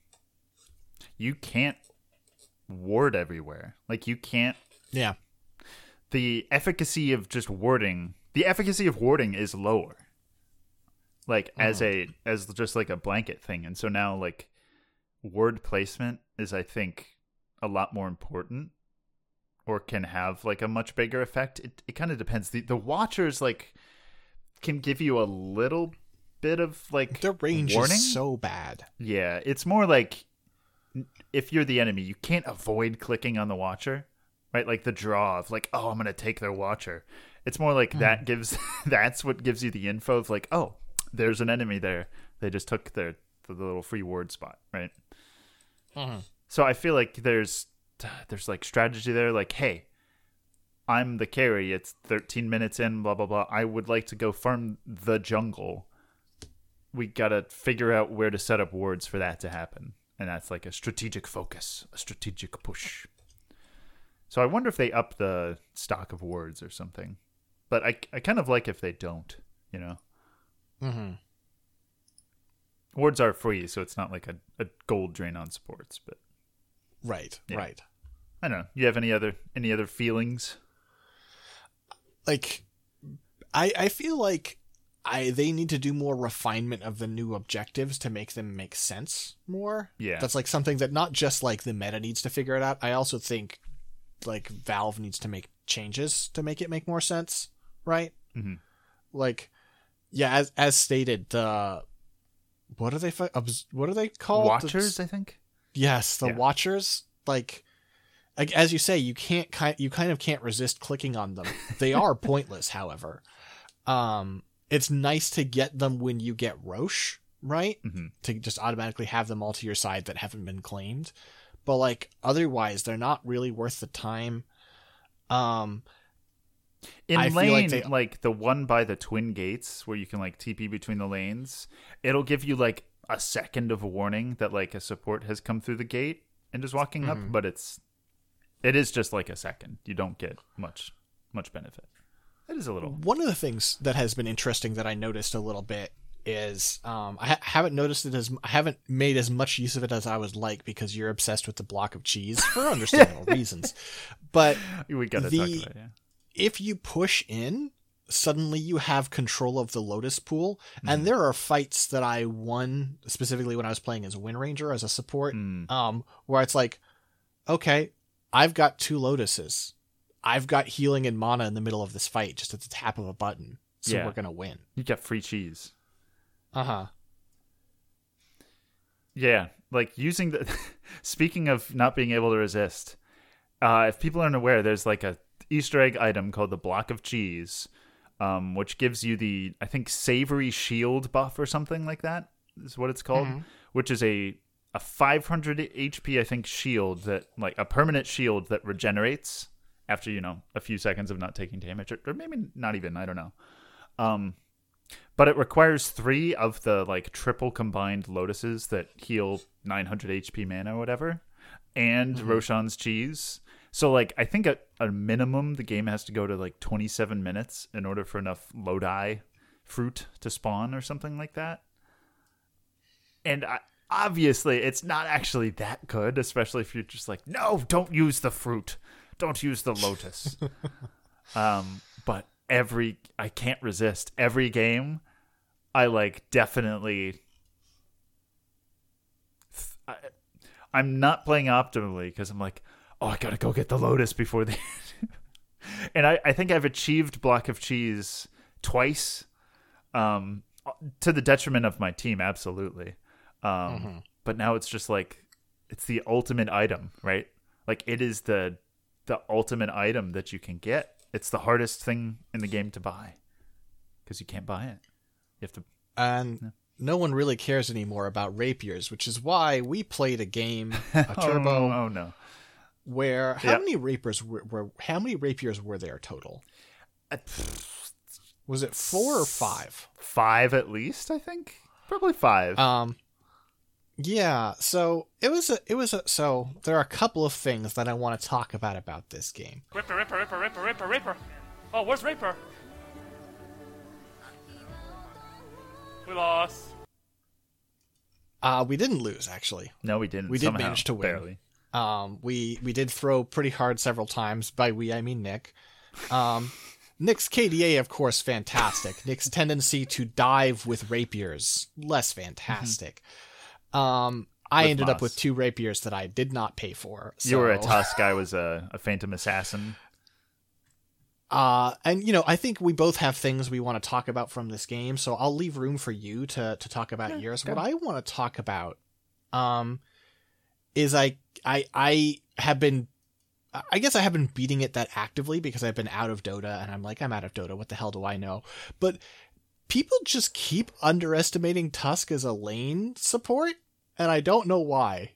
you can't ward everywhere. Like you can't Yeah. the efficacy of just warding the efficacy of warding is lower. Like as a as just like a blanket thing. And so now like ward placement is I think a lot more important or can have like a much bigger effect. It it kind of depends. The the watchers like can give you a little bit of like The range warning. is so bad. Yeah, it's more like if you're the enemy, you can't avoid clicking on the watcher, right? Like the draw of like, oh, I'm going to take their watcher. It's more like that gives, that's what gives you the info of like, oh, there's an enemy there. They just took their the little free ward spot, right? Mhm. So I feel like there's, there's like strategy there. Like, hey, I'm the carry. It's thirteen minutes in, blah, blah, blah. I would like to go farm the jungle. We got to figure out where to set up wards for that to happen. And that's like a strategic focus, a strategic push. So I wonder if they up the stock of wards or something. But I, I kind of like if they don't, you know. Mm-hmm. Wards are free, so it's not like a, a gold drain on sports. But Right, Yeah. right. I don't know. You have any other any other feelings? Like, I I feel like I they need to do more refinement of the new objectives to make them make sense more. Yeah. That's like something that not just like the meta needs to figure it out. I also think like Valve needs to make changes to make it make more sense, right? Mhm. Like, yeah, as as stated, the what are they fi- obs- what are they called? Watchers, I think. Yes, the Yeah. Watchers, like, like as you say, you can't ki- you kind of can't resist clicking on them. They are pointless, however. Um, it's nice to get them when you get Roche, right? Mhm. To just automatically have them all to your side that haven't been claimed. But like otherwise, they're not really worth the time. Um, In I feel lane, like like, they- the one by the twin gates where you can like T P between the lanes, it'll give you like a second of a warning that like a support has come through the gate and is walking Mm-hmm. up, but it's it is just like a second. You don't get much much benefit. It is a little. One of the things that has been interesting that I noticed a little bit is um, I ha- haven't noticed it as I haven't made as much use of it as I would like because you're obsessed with the block of cheese for understandable reasons. But We gotta the- talk about it. Yeah. if you push in, suddenly you have control of the Lotus pool, and there are fights that I won specifically when I was playing as Wind Ranger as a support, Mm. um, where it's like, okay, I've got two Lotuses. I've got healing and mana in the middle of this fight, just at the tap of a button. So Yeah. we're gonna win. You got free cheese. Uh huh. Yeah, like using the. Speaking of not being able to resist, uh, if people aren't aware, there's like a Easter egg item called the block of cheese, um, which gives you the I think savory shield buff or something like that is what it's called, which is a a five hundred H P I think shield that like a permanent shield that regenerates after you know a few seconds of not taking damage, or, or maybe not even. I don't know. Um, but it requires three of the like triple combined lotuses that heal nine hundred H P mana or whatever, and Roshan's cheese. So like I think at a minimum the game has to go to like twenty-seven minutes in order for enough Lodi fruit to spawn or something like that. And I, obviously it's not actually that good, especially if you're just like, no, don't use the fruit. don't use the lotus. um, but every I can't resist every game. I like definitely. I, I'm not playing optimally because I'm like, oh, I gotta go get the lotus before the. And I, I think I've achieved Block of Cheese twice, um, to the detriment of my team, absolutely. Um, mm-hmm. But now it's just like, it's the ultimate item, right? Like it is the the ultimate item that you can get. It's the hardest thing in the game to buy because you can't buy it. You have to. And yeah. No one really cares anymore about rapiers, which is why we played a game, a turbo. oh, oh no. Where how yep. many rapiers were, were how many rapiers were there total? Uh, Was it four or five? Five at least, I think. Probably five. Um, yeah. So it was a it was a so there are a couple of things that I want to talk about about this game. Ripper, Ripper, Ripper, Ripper, Ripper, Ripper. Oh, where's Ripper? We lost. Uh, we didn't lose actually. No, we didn't. We did Somehow, manage to win. Barely. Um, we we did throw pretty hard several times. By we, I mean Nick. Um, Nick's K D A, of course, fantastic. Nick's tendency to dive with rapiers, less fantastic. Mm-hmm. Um, I with ended Moss. up with two rapiers that I did not pay for. So. You were a Tusk. I was a, a Phantom Assassin. Uh, and you know, I think we both have things we want to talk about from this game, so I'll leave room for you to to talk about yeah, yours. What I want to talk about, um, is I I I have been. I guess I have been beating it that actively because I've been out of Dota and I'm like, I'm out of Dota. What the hell do I know? But people just keep underestimating Tusk as a lane support, and I don't know why.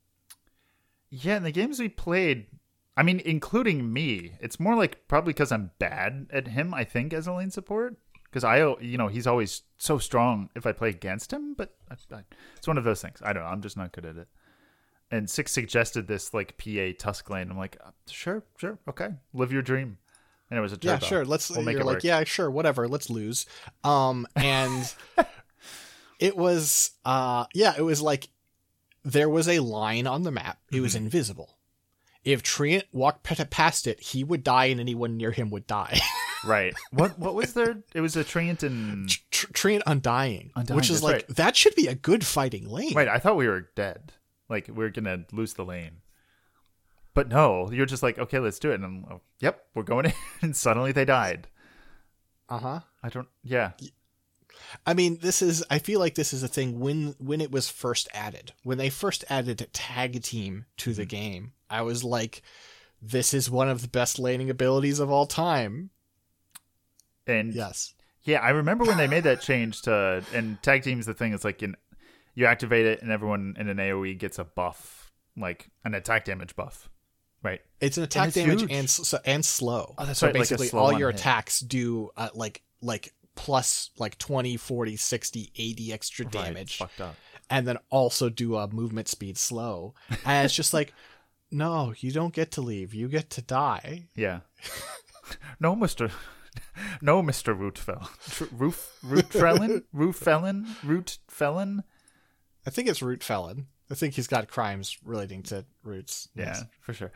Yeah, in the games we played, I mean, including me, it's more like probably because I'm bad at him, I think, as a lane support. Because I, you know, he's always so strong if I play against him, but I, I, it's one of those things. I don't know. I'm just not good at it. And Six suggested this like P A Tusk lane. I'm like, sure, sure, okay, live your dream. And it was a turbo. Yeah, sure. Let's. We'll make you're it like, work. yeah, sure, whatever. Let's lose. Um, and it was, uh, yeah, it was like there was a line on the map. It mm-hmm. was invisible. If Treant walked past it, he would die, and anyone near him would die. Right. What? What was there? It was a Treant and Tr- Treant Undying, Undying, which is like right. that should be a good fighting lane. Right. I thought we were dead. Like, we're going to lose the lane. But no, you're just like, okay, let's do it. And I'm, oh, yep, we're going in. And suddenly they died. Uh-huh. I don't, yeah. I mean, this is, I feel like this is a thing when, when it was first added. When they first added tag team to the game, I was like, this is one of the best laning abilities of all time. And yes. Yeah, I remember when they made that change to, and tag team's the thing, it's like, in, you activate it and everyone in an AoE gets a buff, like an attack damage buff, right? It's an attack it's damage huge. and so, and slow. Oh, that's so right, like a basically slow all one your hit. attacks do uh, like like plus like twenty, forty, sixty, eighty extra Right, damage. fucked up. And then also do a movement speed slow. And it's just like, no, you don't get to leave. You get to die. Yeah. No, Mister No, Mister Rootfell. Tr- Roof Root Felon? Roof Felon? Root Felon? I think it's Root Felon. I think he's got crimes relating to roots. Yeah, Yes. for sure.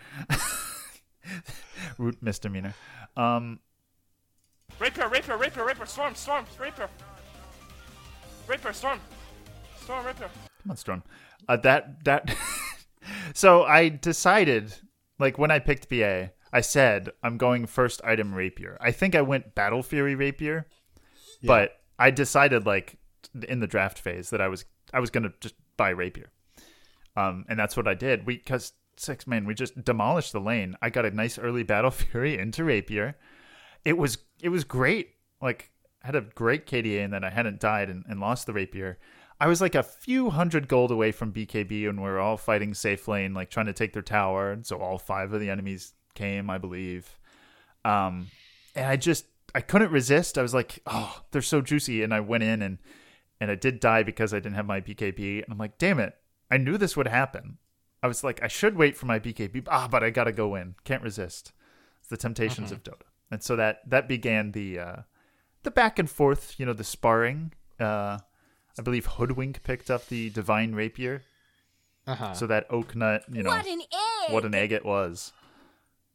Root misdemeanor. Um, Rapier, Rapier, Rapier, Rapier, Storm, Storm, Rapier. Rapier, Storm. Storm, Rapier. come on, Storm. Uh, that, that. So I decided, like when I picked B A, I said, I'm going first item Rapier. I think I went Battle Fury Rapier, Yeah. but I decided like in the draft phase that I was I was gonna just buy Rapier, um, and that's what I did. We because six man, we just demolished the lane. I got a nice early Battle Fury into Rapier. It was it was great. Like I had a great K D A, and then I hadn't died and, and lost the Rapier. I was like a few hundred gold away from B K B, and we we're all fighting safe lane, like trying to take their tower. And so all five of the enemies came, I believe. Um, and I just I couldn't resist. I was like, oh, they're so juicy, and I went in and. And I did die because I didn't have my B K B. And I'm like, damn it. I knew this would happen. I was like, I should wait for my B K B. Ah, but I got to go in. Can't resist. It's the temptations Mhm. of Dota. And so that, that began the uh, the back and forth, you know, the sparring. Uh, I believe Hoodwink picked up the Divine Rapier. Uh-huh. So that Oak Nut, you know, What an egg! what an egg it was.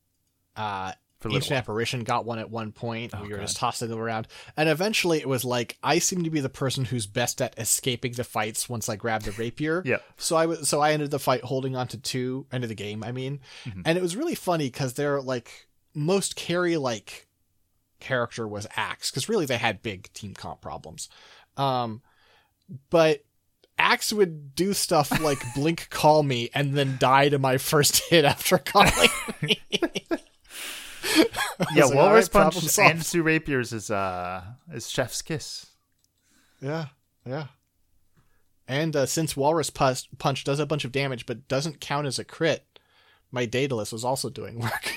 Uh, For a little Ancient while. Apparition got one at one point. Oh, we were God. just tossing them around. And eventually it was like, I seem to be the person who's best at escaping the fights once I grab the rapier. Yeah. So I was, so I ended the fight holding on to two, end of the game, I mean. Mm-hmm. And it was really funny because they're like, most carry-like character was Axe. Because really they had big team comp problems. Um, but Axe would do stuff like blink call me and then die to my first hit after calling me. Yeah, like, Walrus all right, Punch problem solved. and Sue Rapiers is uh is Chef's Kiss. Yeah, yeah. And uh, since Walrus Pus- Punch does a bunch of damage but doesn't count as a crit, my Daedalus was also doing work.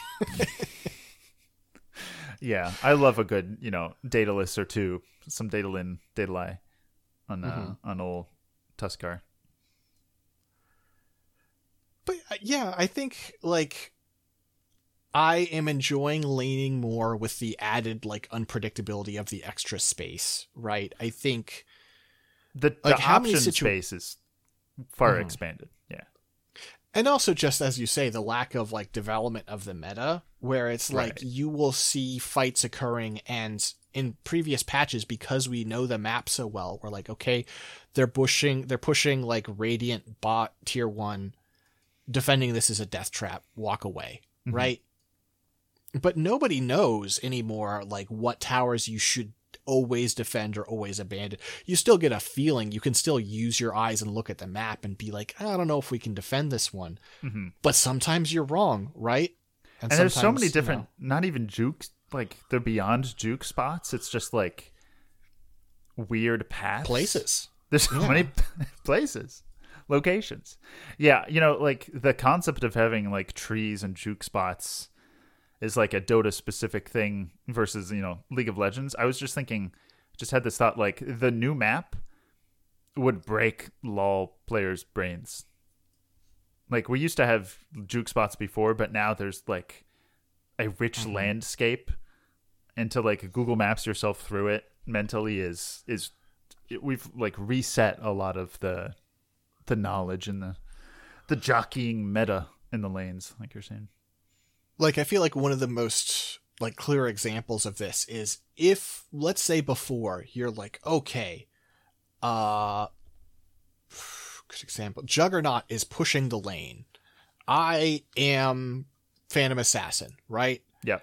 Yeah, I love a good, you know, Daedalus or two, some Daedalin, Daedali on uh, Mhm. on old Tuskar. But uh, yeah, I think like I am enjoying leaning more with the added like unpredictability of the extra space, right? I think The, the Like, how many option situ- space is far Mhm. expanded. Yeah. and also just as you say, the lack of like development of the meta, where it's like Right. you will see fights occurring, and in previous patches, because we know the map so well, we're like, okay, they're pushing, they're pushing like Radiant bot tier one, defending this is a death trap, walk away, Mhm. right? But nobody knows anymore like what towers you should always defend or always abandon. You still get a feeling. You can still use your eyes and look at the map and be like, I don't know if we can defend this one. hmm But sometimes you're wrong, right? And there's so many sometimes, you different, know, not even juke, like they're beyond juke spots. It's just like weird paths. places. There's so Yeah. many places, locations. Yeah, you know, like the concept of having like trees and juke spots is like a Dota specific thing versus, you know, League of Legends. I was just thinking, just had this thought, like the new map would break LoL players' brains. Like we used to have juke spots before, but now there's like a rich Mm-hmm. landscape, and to like Google Maps yourself through it mentally is is it, we've like reset a lot of the the knowledge and the the jockeying meta in the lanes, like you're saying. Like, I feel like one of the most like clear examples of this is if, let's say before, you're like, okay, uh, good example, Juggernaut is pushing the lane. I am Phantom Assassin, right? Yeah.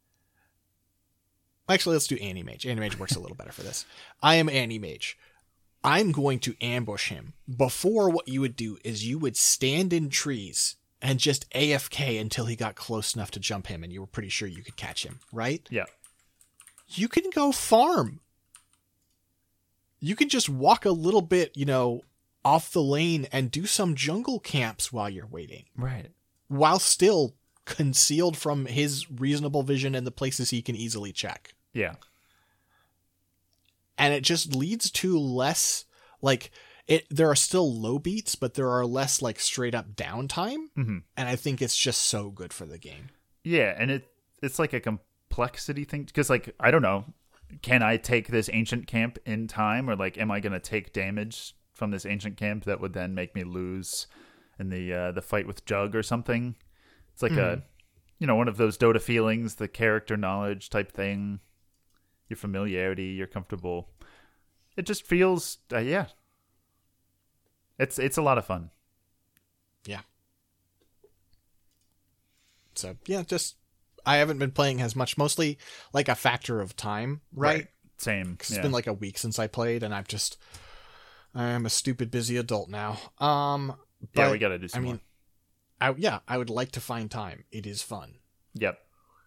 Actually, let's do Anti-Mage. Anti-Mage works a little better for this. I am Anti-Mage. I'm going to ambush him. Before, what you would do is you would stand in trees and just A F K until he got close enough to jump him and you were pretty sure you could catch him, right? Yeah. You can go farm. You can just walk a little bit, you know, off the lane and do some jungle camps while you're waiting, Right. while still concealed from his reasonable vision and the places he can easily check. Yeah. And it just leads to less like it there are still low beats, but there are less like straight up downtime, hmm and I think it's just so good for the game. Yeah, and it it's like a complexity thing because, like, I don't know, can I take this ancient camp in time, or like, am I gonna take damage from this ancient camp that would then make me lose in the uh, the fight with Jug or something? It's like a, you know, one of those Dota feelings, the character knowledge type thing, your familiarity, you're comfortable. It just feels, uh, yeah. It's it's a lot of fun. Yeah. So yeah, just I haven't been playing as much, mostly like a factor of time, right? Same. 'Cause Yeah. it's been like a week since I played, and I've just I am a stupid busy adult now. Um, but, yeah, we got to do some I mean, more. I, yeah, I would like to find time. It is fun. Yep.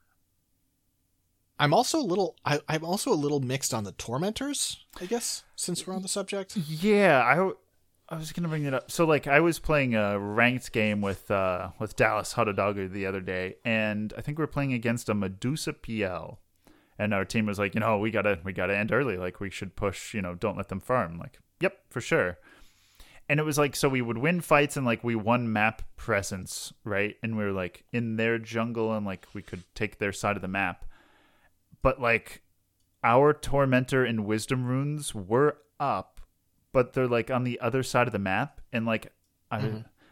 I'm also a little. I, I'm also a little mixed on the tormentors. I guess since we're on the subject. Yeah, I, I was gonna bring it up. So like, I was playing a ranked game with uh with Dallas Hotodagu the other day, and I think we were playing against a Medusa P L, and our team was like, you know, we gotta we gotta end early. Like, we should push. You know, don't let them farm. Like, yep, for sure. And it was like, so we would win fights and like we won map presence, right? And we were like in their jungle and like we could take their side of the map. But like our Tormentor and Wisdom runes were up, but they're like on the other side of the map. And like I, Mm-hmm.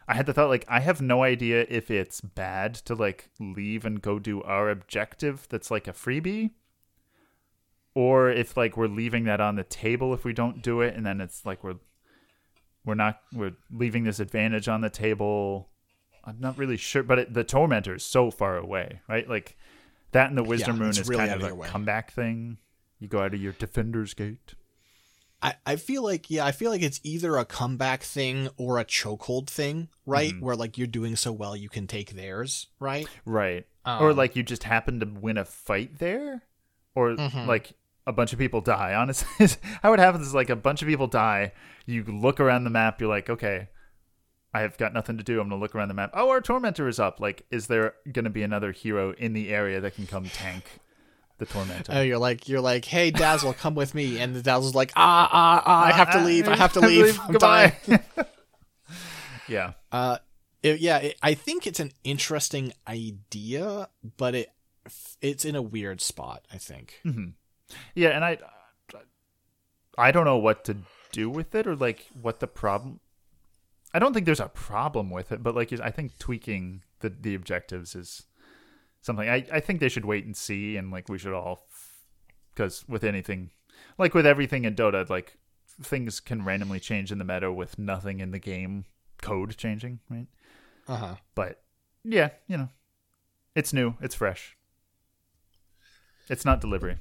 I had the thought, like, I have no idea if it's bad to, like, leave and go do our objective that's, like, a freebie. Or if, like, we're leaving that on the table if we don't do it, and then it's, like, we're we're not, we're leaving this advantage on the table. I'm not really sure, but it, the Tormentor is so far away, right? Like, that and the Wisdom Yeah, Rune it's is really kind out of of a your way. comeback thing. You go out of your Defender's Gate. I, I feel like, yeah, I feel like it's either a comeback thing or a chokehold thing, right? Mm-hmm. Where, like, you're doing so well you can take theirs, right? Right. Um, or, like, you just happen to win a fight there. Or, Mhm. like, a bunch of people die. Honestly, how it happens is, like, a bunch of people die. You look around the map. You're like, okay, I have got nothing to do. I'm going to look around the map. Oh, our Tormentor is up. Like, is there going to be another hero in the area that can come tank the Tormentor? Oh, you're like, you're like, hey, Dazzle, come with me. And the Dazzle's like, ah, ah, ah, I have to Uh, leave. I uh, have to leave. I'm Goodbye. dying. Yeah. Uh, it, yeah, it, I think it's an interesting idea, but it it's in a weird spot, I think. Yeah, and I, I don't know what to do with it, or like what the problem. I don't think there's a problem with it, but like I think tweaking the the objectives is something. I I think they should wait and see, and like we should all, because with anything, like with everything in Dota, like things can randomly change in the meta with nothing in the game code changing, right? Uh huh. But yeah, you know, it's new, it's fresh. It's not delivery.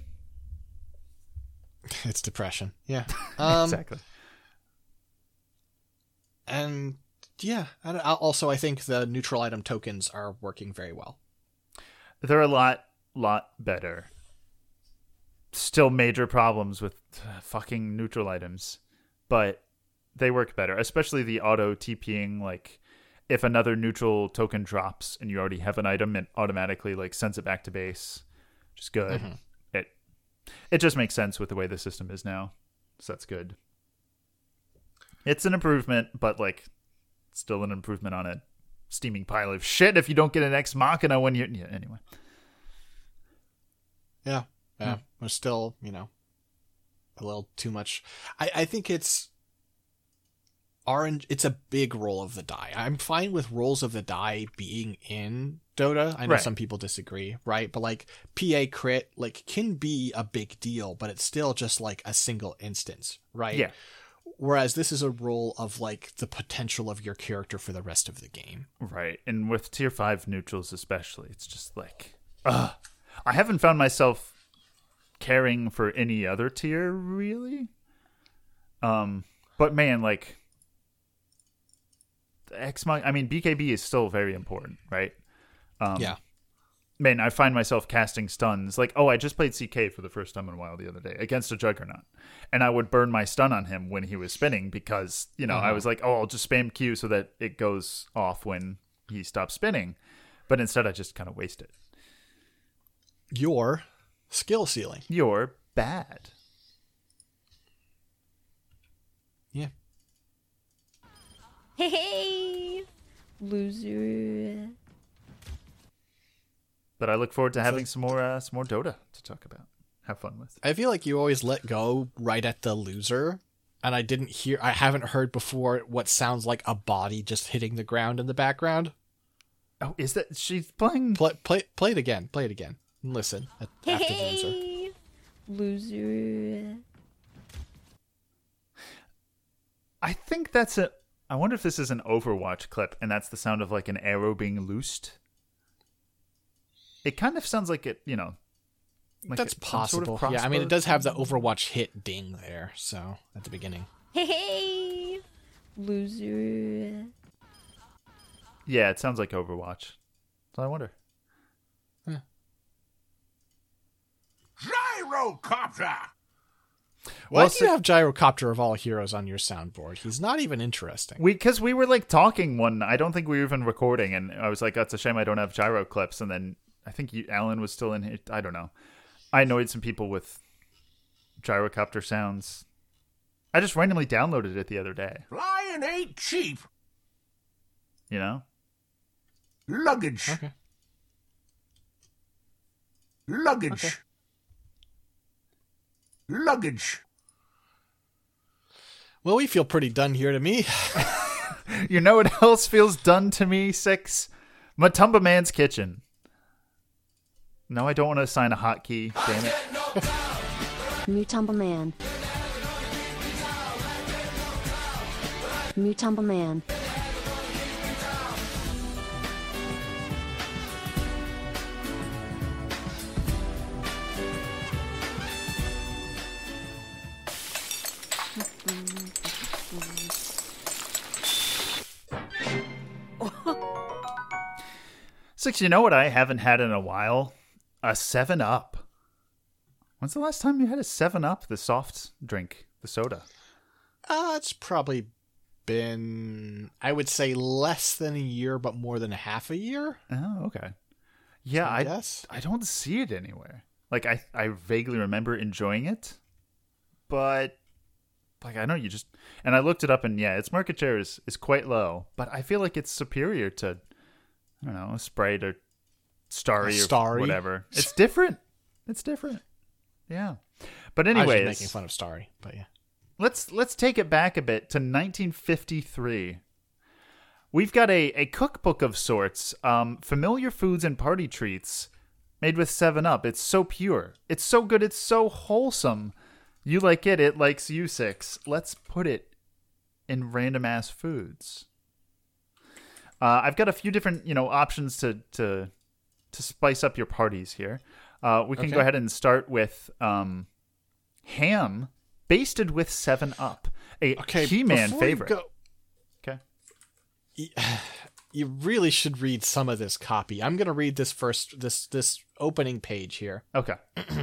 It's depression. Yeah. Um, Exactly. And yeah, and I- also I think the neutral item tokens are working very well. They're a lot, lot better. Still major problems with uh, fucking neutral items, but they work better, especially the auto TPing. Like, if another neutral token drops and you already have an item, it automatically like sends it back to base, which is good. Mm-hmm. It it just makes sense with the way the system is now, so that's good. It's an improvement, but like, still an improvement on a steaming pile of shit if you don't get an Ex Machina when you're... Yeah, anyway. Yeah. Yeah. We're still, you know, a little too much. I, I think it's orange. It's a big roll of the die. I'm fine with rolls of the die being in Dota. I know Right. some people disagree, right? But like P A crit, like can be a big deal, but it's still just like a single instance, right? Yeah. Whereas this is a role of like the potential of your character for the rest of the game. Right, and with tier five neutrals especially, it's just like, ugh. I haven't found myself caring for any other tier really. Um, but man, like, X I mean, B K B is still very important, right? Um, Yeah. Man, I find myself casting stuns. Like, oh, I just played C K for the first time in a while the other day against a Juggernaut. And I would burn my stun on him when he was spinning because, you know, I was like, oh, I'll just spam Q so that it goes off when he stops spinning. But instead, I just kind of waste it. Your skill ceiling. You're bad. Yeah. Hey, hey, loser. But I look forward to having some more uh, some more Dota to talk about. Have fun with. I feel like you always let go right at the loser, and I didn't hear, I haven't heard before what sounds like a body just hitting the ground in the background. Oh, is that she's playing? Play, play, play it again. Play it again. And listen at, Hey, after the loser. hey, loser. I think that's a. I wonder if this is an Overwatch clip, and that's the sound of like an arrow being loosed. It kind of sounds like it, you know. Like That's it- some sort possible. of yeah, I mean, it crossbow. does have the Overwatch hit ding there, so at the beginning. Hey, hey, loser. Yeah, it sounds like Overwatch. So I wonder. Gyrocopter! Why Well, do so- you have Gyrocopter of all heroes on your soundboard? He's not even interesting. We because we were like talking one. I don't think we were even recording, and I was like, "That's a shame I don't have gyro clips." And then I think you, Alan was still in here. I don't know. I annoyed some people with gyrocopter sounds. I just randomly downloaded it the other day. Flying ain't cheap. You know. Luggage. Okay. Luggage. Okay. Luggage. Well, we feel pretty done here to me. You know what else feels done to me, Six? Matumba Man's Kitchen. No, I don't want to assign a hotkey. Damn it. Mutumba Man. Mutumba Man. Six, you know what I haven't had in a while? A seven up. When's the last time you had a seven up, the soft drink, the soda? Uh, it's probably been, I would say, less than a year, but more than half a year. Oh, okay. Yeah, I I, guess. I don't see it anywhere. Like, I, I vaguely remember enjoying it, but, like, I know you just... And I looked it up, and yeah, its market share is, is quite low, but I feel like it's superior to, I don't know, a Sprite or Starry, Starry. or whatever. It's different. It's different. Yeah. But I was anyways... just making fun of Starry, but yeah. Let's let's take it back a bit to nineteen fifty-three. We've got a, a cookbook of sorts, um, familiar foods and party treats, made with seven up. It's so pure. It's so good. It's so wholesome. You like it. It likes you, Six. Let's put it in random ass foods. Uh, I've got a few different you know options to to to spice up your parties here. Uh, we can Okay. go ahead and start with um, ham. Basted with seven up, a Okay, He-Man before you favorite. go- Okay. Y- You really should read some of this copy. I'm going to read this first, this this opening page here. Okay.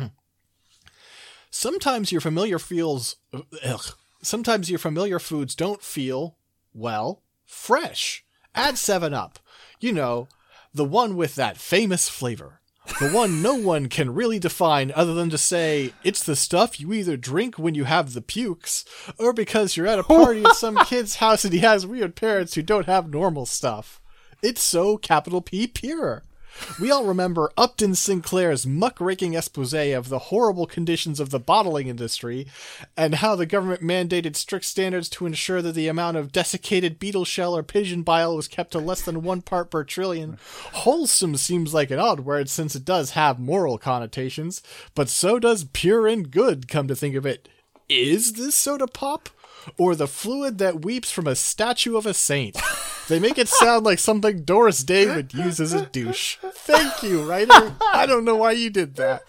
Sometimes your familiar feels, ugh, sometimes your familiar foods don't feel, well, fresh. Add seven up. You know, the one with that famous flavor. The one no one can really define other than to say it's the stuff you either drink when you have the pukes or because you're at a party at some kid's house and he has weird parents who don't have normal stuff. It's so capital P pure. We all remember Upton Sinclair's muckraking expose of the horrible conditions of the bottling industry and how the government mandated strict standards to ensure that the amount of desiccated beetle shell or pigeon bile was kept to less than one part per trillion. Wholesome seems like an odd word since it does have moral connotations, but so does pure and good, come to think of it. Is this soda pop? Or the fluid that weeps from a statue of a saint? They make it sound like something Doris Day would use as a douche. Thank you, writer. I don't know why you did that.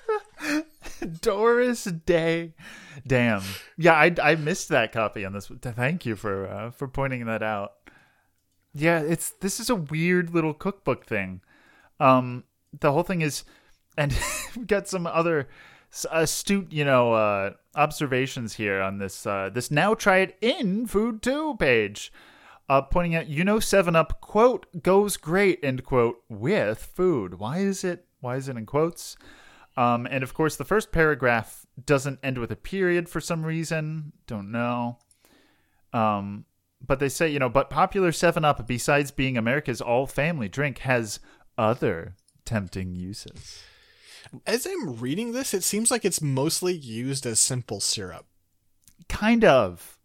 Doris Day. Damn. Yeah, I, I missed that copy on this. Thank you for uh, for pointing that out. Yeah, it's this is a weird little cookbook thing. Um, the whole thing is, and we got some other astute, you know, uh, observations here on this uh, this now try it in food too page. Uh, pointing out, you know, seven up, quote, goes great, end quote, with food. Why is it, why is it in quotes? Um, and of course, the first paragraph doesn't end with a period for some reason. Don't know. Um, but they say, you know, but popular seven up, besides being America's all-family drink, has other tempting uses. As I'm reading this, it seems like it's mostly used as simple syrup. Kind of.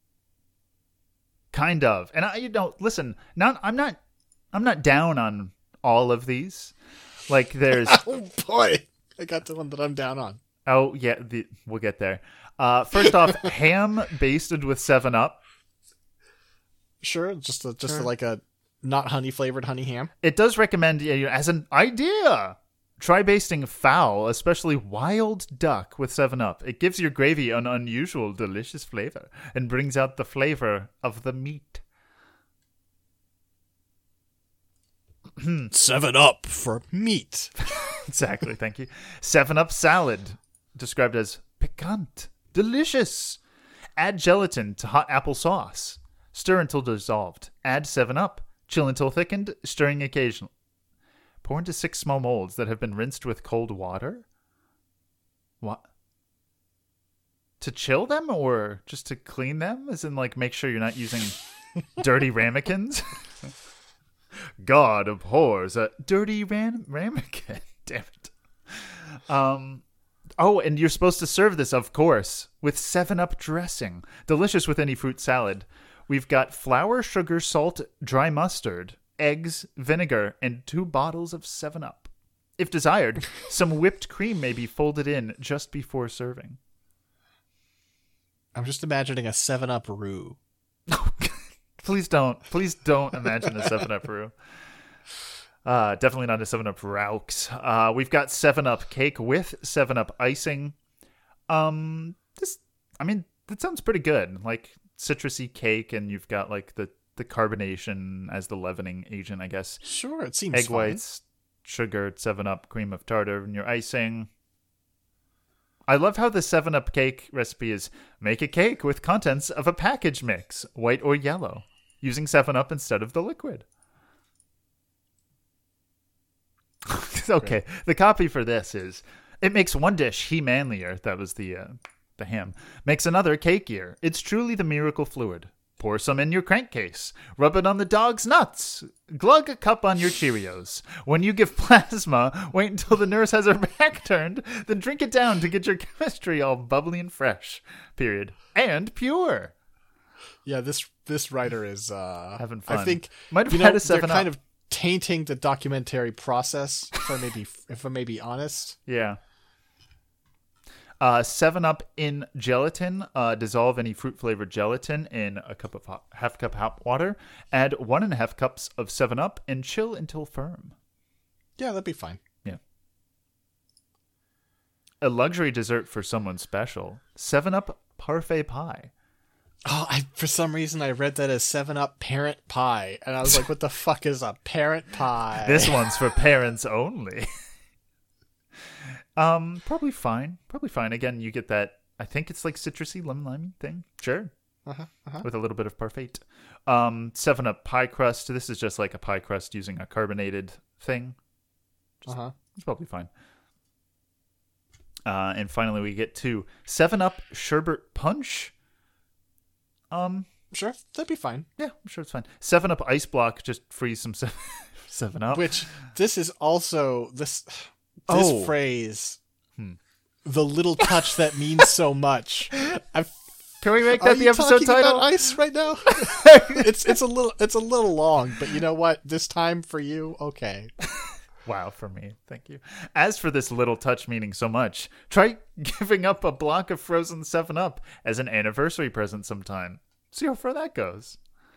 Kind of. And I, you know, listen, not, I'm not, I'm not down on all of these. Like there's, Oh boy, I got the one that I'm down on. oh yeah, the, we'll get there. Uh, first off, ham basted with seven up. Sure, just a, just Sure. A, like a not honey flavored honey ham. It does recommend, you know, as an idea, try basting fowl, especially wild duck, with seven up. It gives your gravy an unusual, delicious flavor and brings out the flavor of the meat. Seven up for meat. Exactly, thank you. seven up salad, described as piquant, delicious. Add gelatin to hot apple sauce. Stir until dissolved. Add seven up. Chill until thickened, stirring occasionally. Pour into six small molds that have been rinsed with cold water. What? To chill them or just to clean them? As in, like, make sure you're not using dirty ramekins? God abhors a dirty ram- ramekin. Damn it. Um... Oh, and you're supposed to serve this, of course, with seven up dressing. Delicious with any fruit salad. we've got flour, sugar, salt, dry mustard, eggs, vinegar, and two bottles of seven up. If desired, some whipped cream may be folded in just before serving. I'm just imagining a seven up roux. Please don't. Please don't imagine a seven up roux. Uh, definitely not a seven up Raux. Uh, we've got seven up cake with seven up icing. Um, this, I mean, that sounds pretty good. Like citrusy cake, and you've got like the, the carbonation as the leavening agent, I guess. Sure, it seems Egg fine. whites, sugar, seven up, cream of tartar, and your icing. I love how the seven up cake recipe is make a cake with contents of a package mix, white or yellow, using seven up instead of the liquid. Okay, the copy for this is, it makes one dish he-manlier, that was the uh, the ham, makes another cakier. It's truly the miracle fluid. Pour some in your crankcase. Rub it on the dog's nuts. Glug a cup on your Cheerios. When you give plasma, wait until the nurse has her back turned, then drink it down to get your chemistry all bubbly and fresh. Period. And pure. Yeah, this this writer is uh, Having fun. I think Might have you had know, a seven they're kind up. of tainting the documentary process. If I may be, if I may be honest. Yeah. Uh, seven up in gelatin. Uh, dissolve any fruit-flavored gelatin in a cup of hot, half cup hot water. Add one and a half cups of seven up and chill until firm. Yeah, that'd be fine. Yeah. A luxury dessert for someone special. seven up parfait pie. Oh, I for some reason I read that as seven up parent pie, and I was like, "What the fuck is a parent pie?" This one's for parents only. um, probably fine. Probably fine. Again, you get that. I think it's like citrusy lemon limey thing. Sure. Uh-huh, uh-huh. With a little bit of parfait. Um, seven up pie crust. This is just like a pie crust using a carbonated thing. Just, Uh-huh. It's probably fine. Uh, and finally, we get to seven up sherbet punch. Um, Sure, that'd be fine. yeah, I'm sure it's fine. seven up ice block, just freeze some seven, seven up. Which this is also this this Oh. phrase, Hmm. the little touch that means so much. I've, Can we make are that the you episode talking title? about ice right now? it's it's a little it's a little long, but you know what? This time for you, okay. Wow, for me. Thank you. As for this little touch meaning so much, try giving up a block of frozen seven up as an anniversary present sometime. See how far that goes.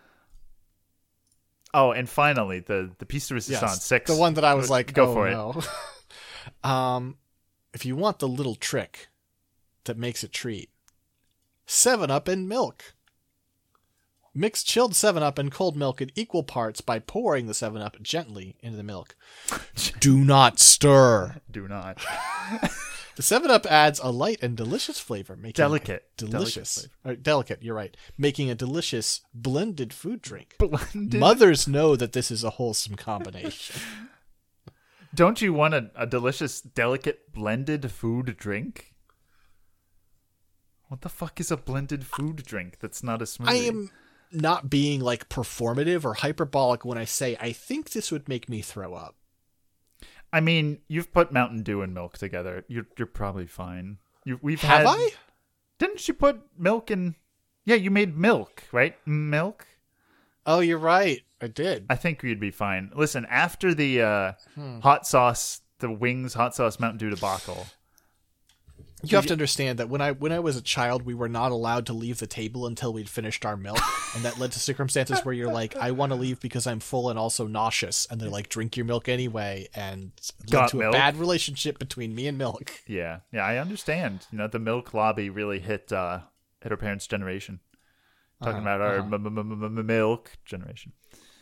Oh, and finally, the, the piece de resistance, Yes, six. the one that I was like, Go oh, for it. no. um, if you want the little trick that makes a treat, seven up in milk. Mix chilled seven up and cold milk in equal parts by pouring the seven up gently into the milk. Do not stir. Do not. The seven up adds a light and delicious flavor, making Delicate. it delicious. Delicate Delicate, uh, delicate, you're right. Making a delicious blended food drink. Blended. Mothers know that this is a wholesome combination. Don't you want a, a delicious, delicate, blended food drink? What the fuck is a blended food drink that's not a smoothie? I am not being like performative or hyperbolic when I say I think this would make me throw up. I mean, you've put Mountain Dew and milk together. You're you're probably fine. You we've Have had, I? Didn't you put milk in? Yeah, you made milk, right? Milk. Oh, you're right. I did. I think you'd be fine. Listen, after the uh, Hmm. hot sauce, the wings hot sauce Mountain Dew debacle. You have to understand that when I when I was a child, we were not allowed to leave the table until we'd finished our milk, and that led to circumstances where you're like, I want to leave because I'm full and also nauseous, and they're like, drink your milk anyway, and it led Got to milk? a bad relationship between me and milk. Yeah, yeah, I understand. You know, the milk lobby really hit uh, hit our parents' generation. Talking Uh-huh, about our uh-huh. m- m- m- m- milk generation.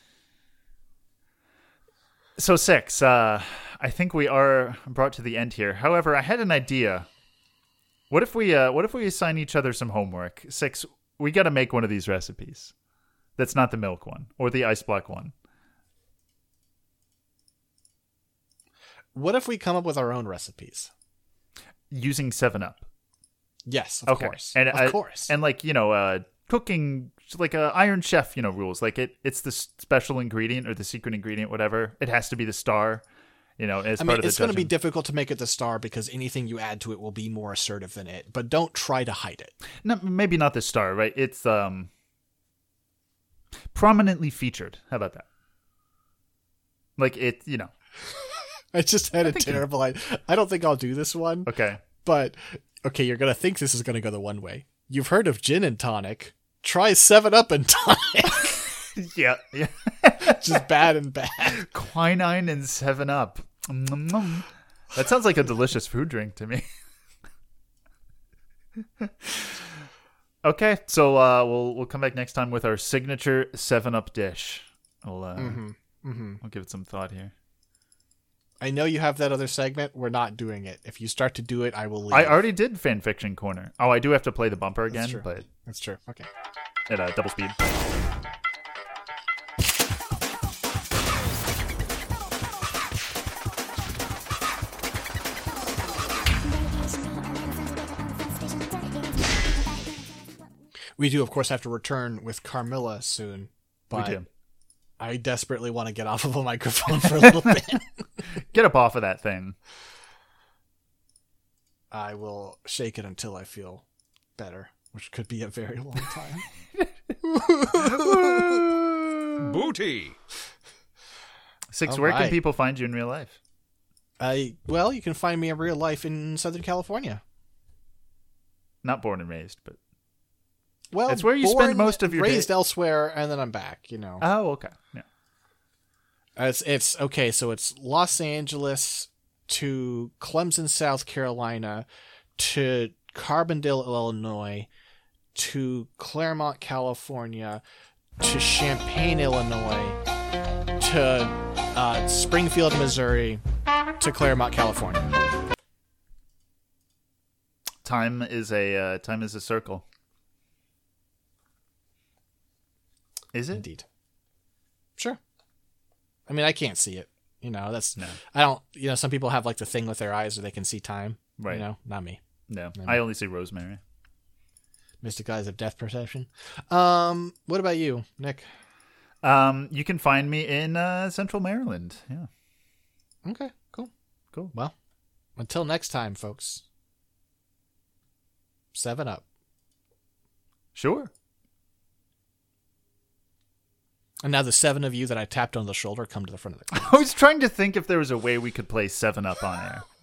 So six, uh, I think we are brought to the end here. However, I had an idea. What if we, uh, what if we assign each other some homework? Six, we got to make one of these recipes. That's not the milk one or the ice block one. What if we come up with our own recipes? Using seven up. Yes, of Okay. course. And of I- course. And like, you know, uh, cooking, like a Iron Chef, you know, rules. Like it, it's the s- special ingredient or the secret ingredient, whatever. It has to be the star, you know, as I part mean, of the it's going to be judging. difficult to make it the star because anything you add to it will be more assertive than it. But don't try to hide it. No, maybe not the star, right? It's um, prominently featured. How about that? Like it, you know. I just had I a think you- terrible idea. I don't think I'll do this one. Okay. But, okay, you're going to think this is going to go the one way. You've heard of gin and tonic. Try seven up and tonic. Yeah, yeah. Just bad and bad. Quinine and seven up. Mm-mm. That sounds like a delicious food drink to me. Okay, so uh, we'll we'll come back next time with our signature seven up dish. I'll uh, Mm-hmm. Mm-hmm. I'll give it some thought here. I know you have that other segment. We're not doing it. If you start to do it, I will leave. I already did fan fiction corner. Oh, I do have to play the bumper again, true. but That's true. Okay. at uh, double speed. We do, of course, have to return with Carmilla soon. But We do. I desperately want to get off of a microphone for a little bit. Get up off of that thing. I will shake it until I feel better, which could be a very long time. Booty. Six, All where can right. people find you in real life? I well, you can find me in real life in Southern California. Not born and raised, but Well, It's where you spend born, most of your raised day. elsewhere, and then I'm back. You know, oh, okay. Yeah. it's it's okay. So it's Los Angeles to Clemson, South Carolina, to Carbondale, Illinois, to Claremont, California, to Champaign, Illinois, to uh, Springfield, Missouri, to Claremont, California. Time is a uh, time is a circle. Is it? Indeed. Sure. I mean, I can't see it. You know, that's No. I don't. You know, some people have like the thing with their eyes where they can see time. Right. You know, not me. No, No. I only see Rosemary. Mystic eyes of death perception. Um, what about you, Nick? Um, you can find me in uh, Central Maryland. Yeah, Okay, cool. cool. Well, until next time, folks. Seven up. Sure. And now the seven of you that I tapped on the shoulder come to the front of the class. I was trying to think if there was a way we could play Seven Up on air.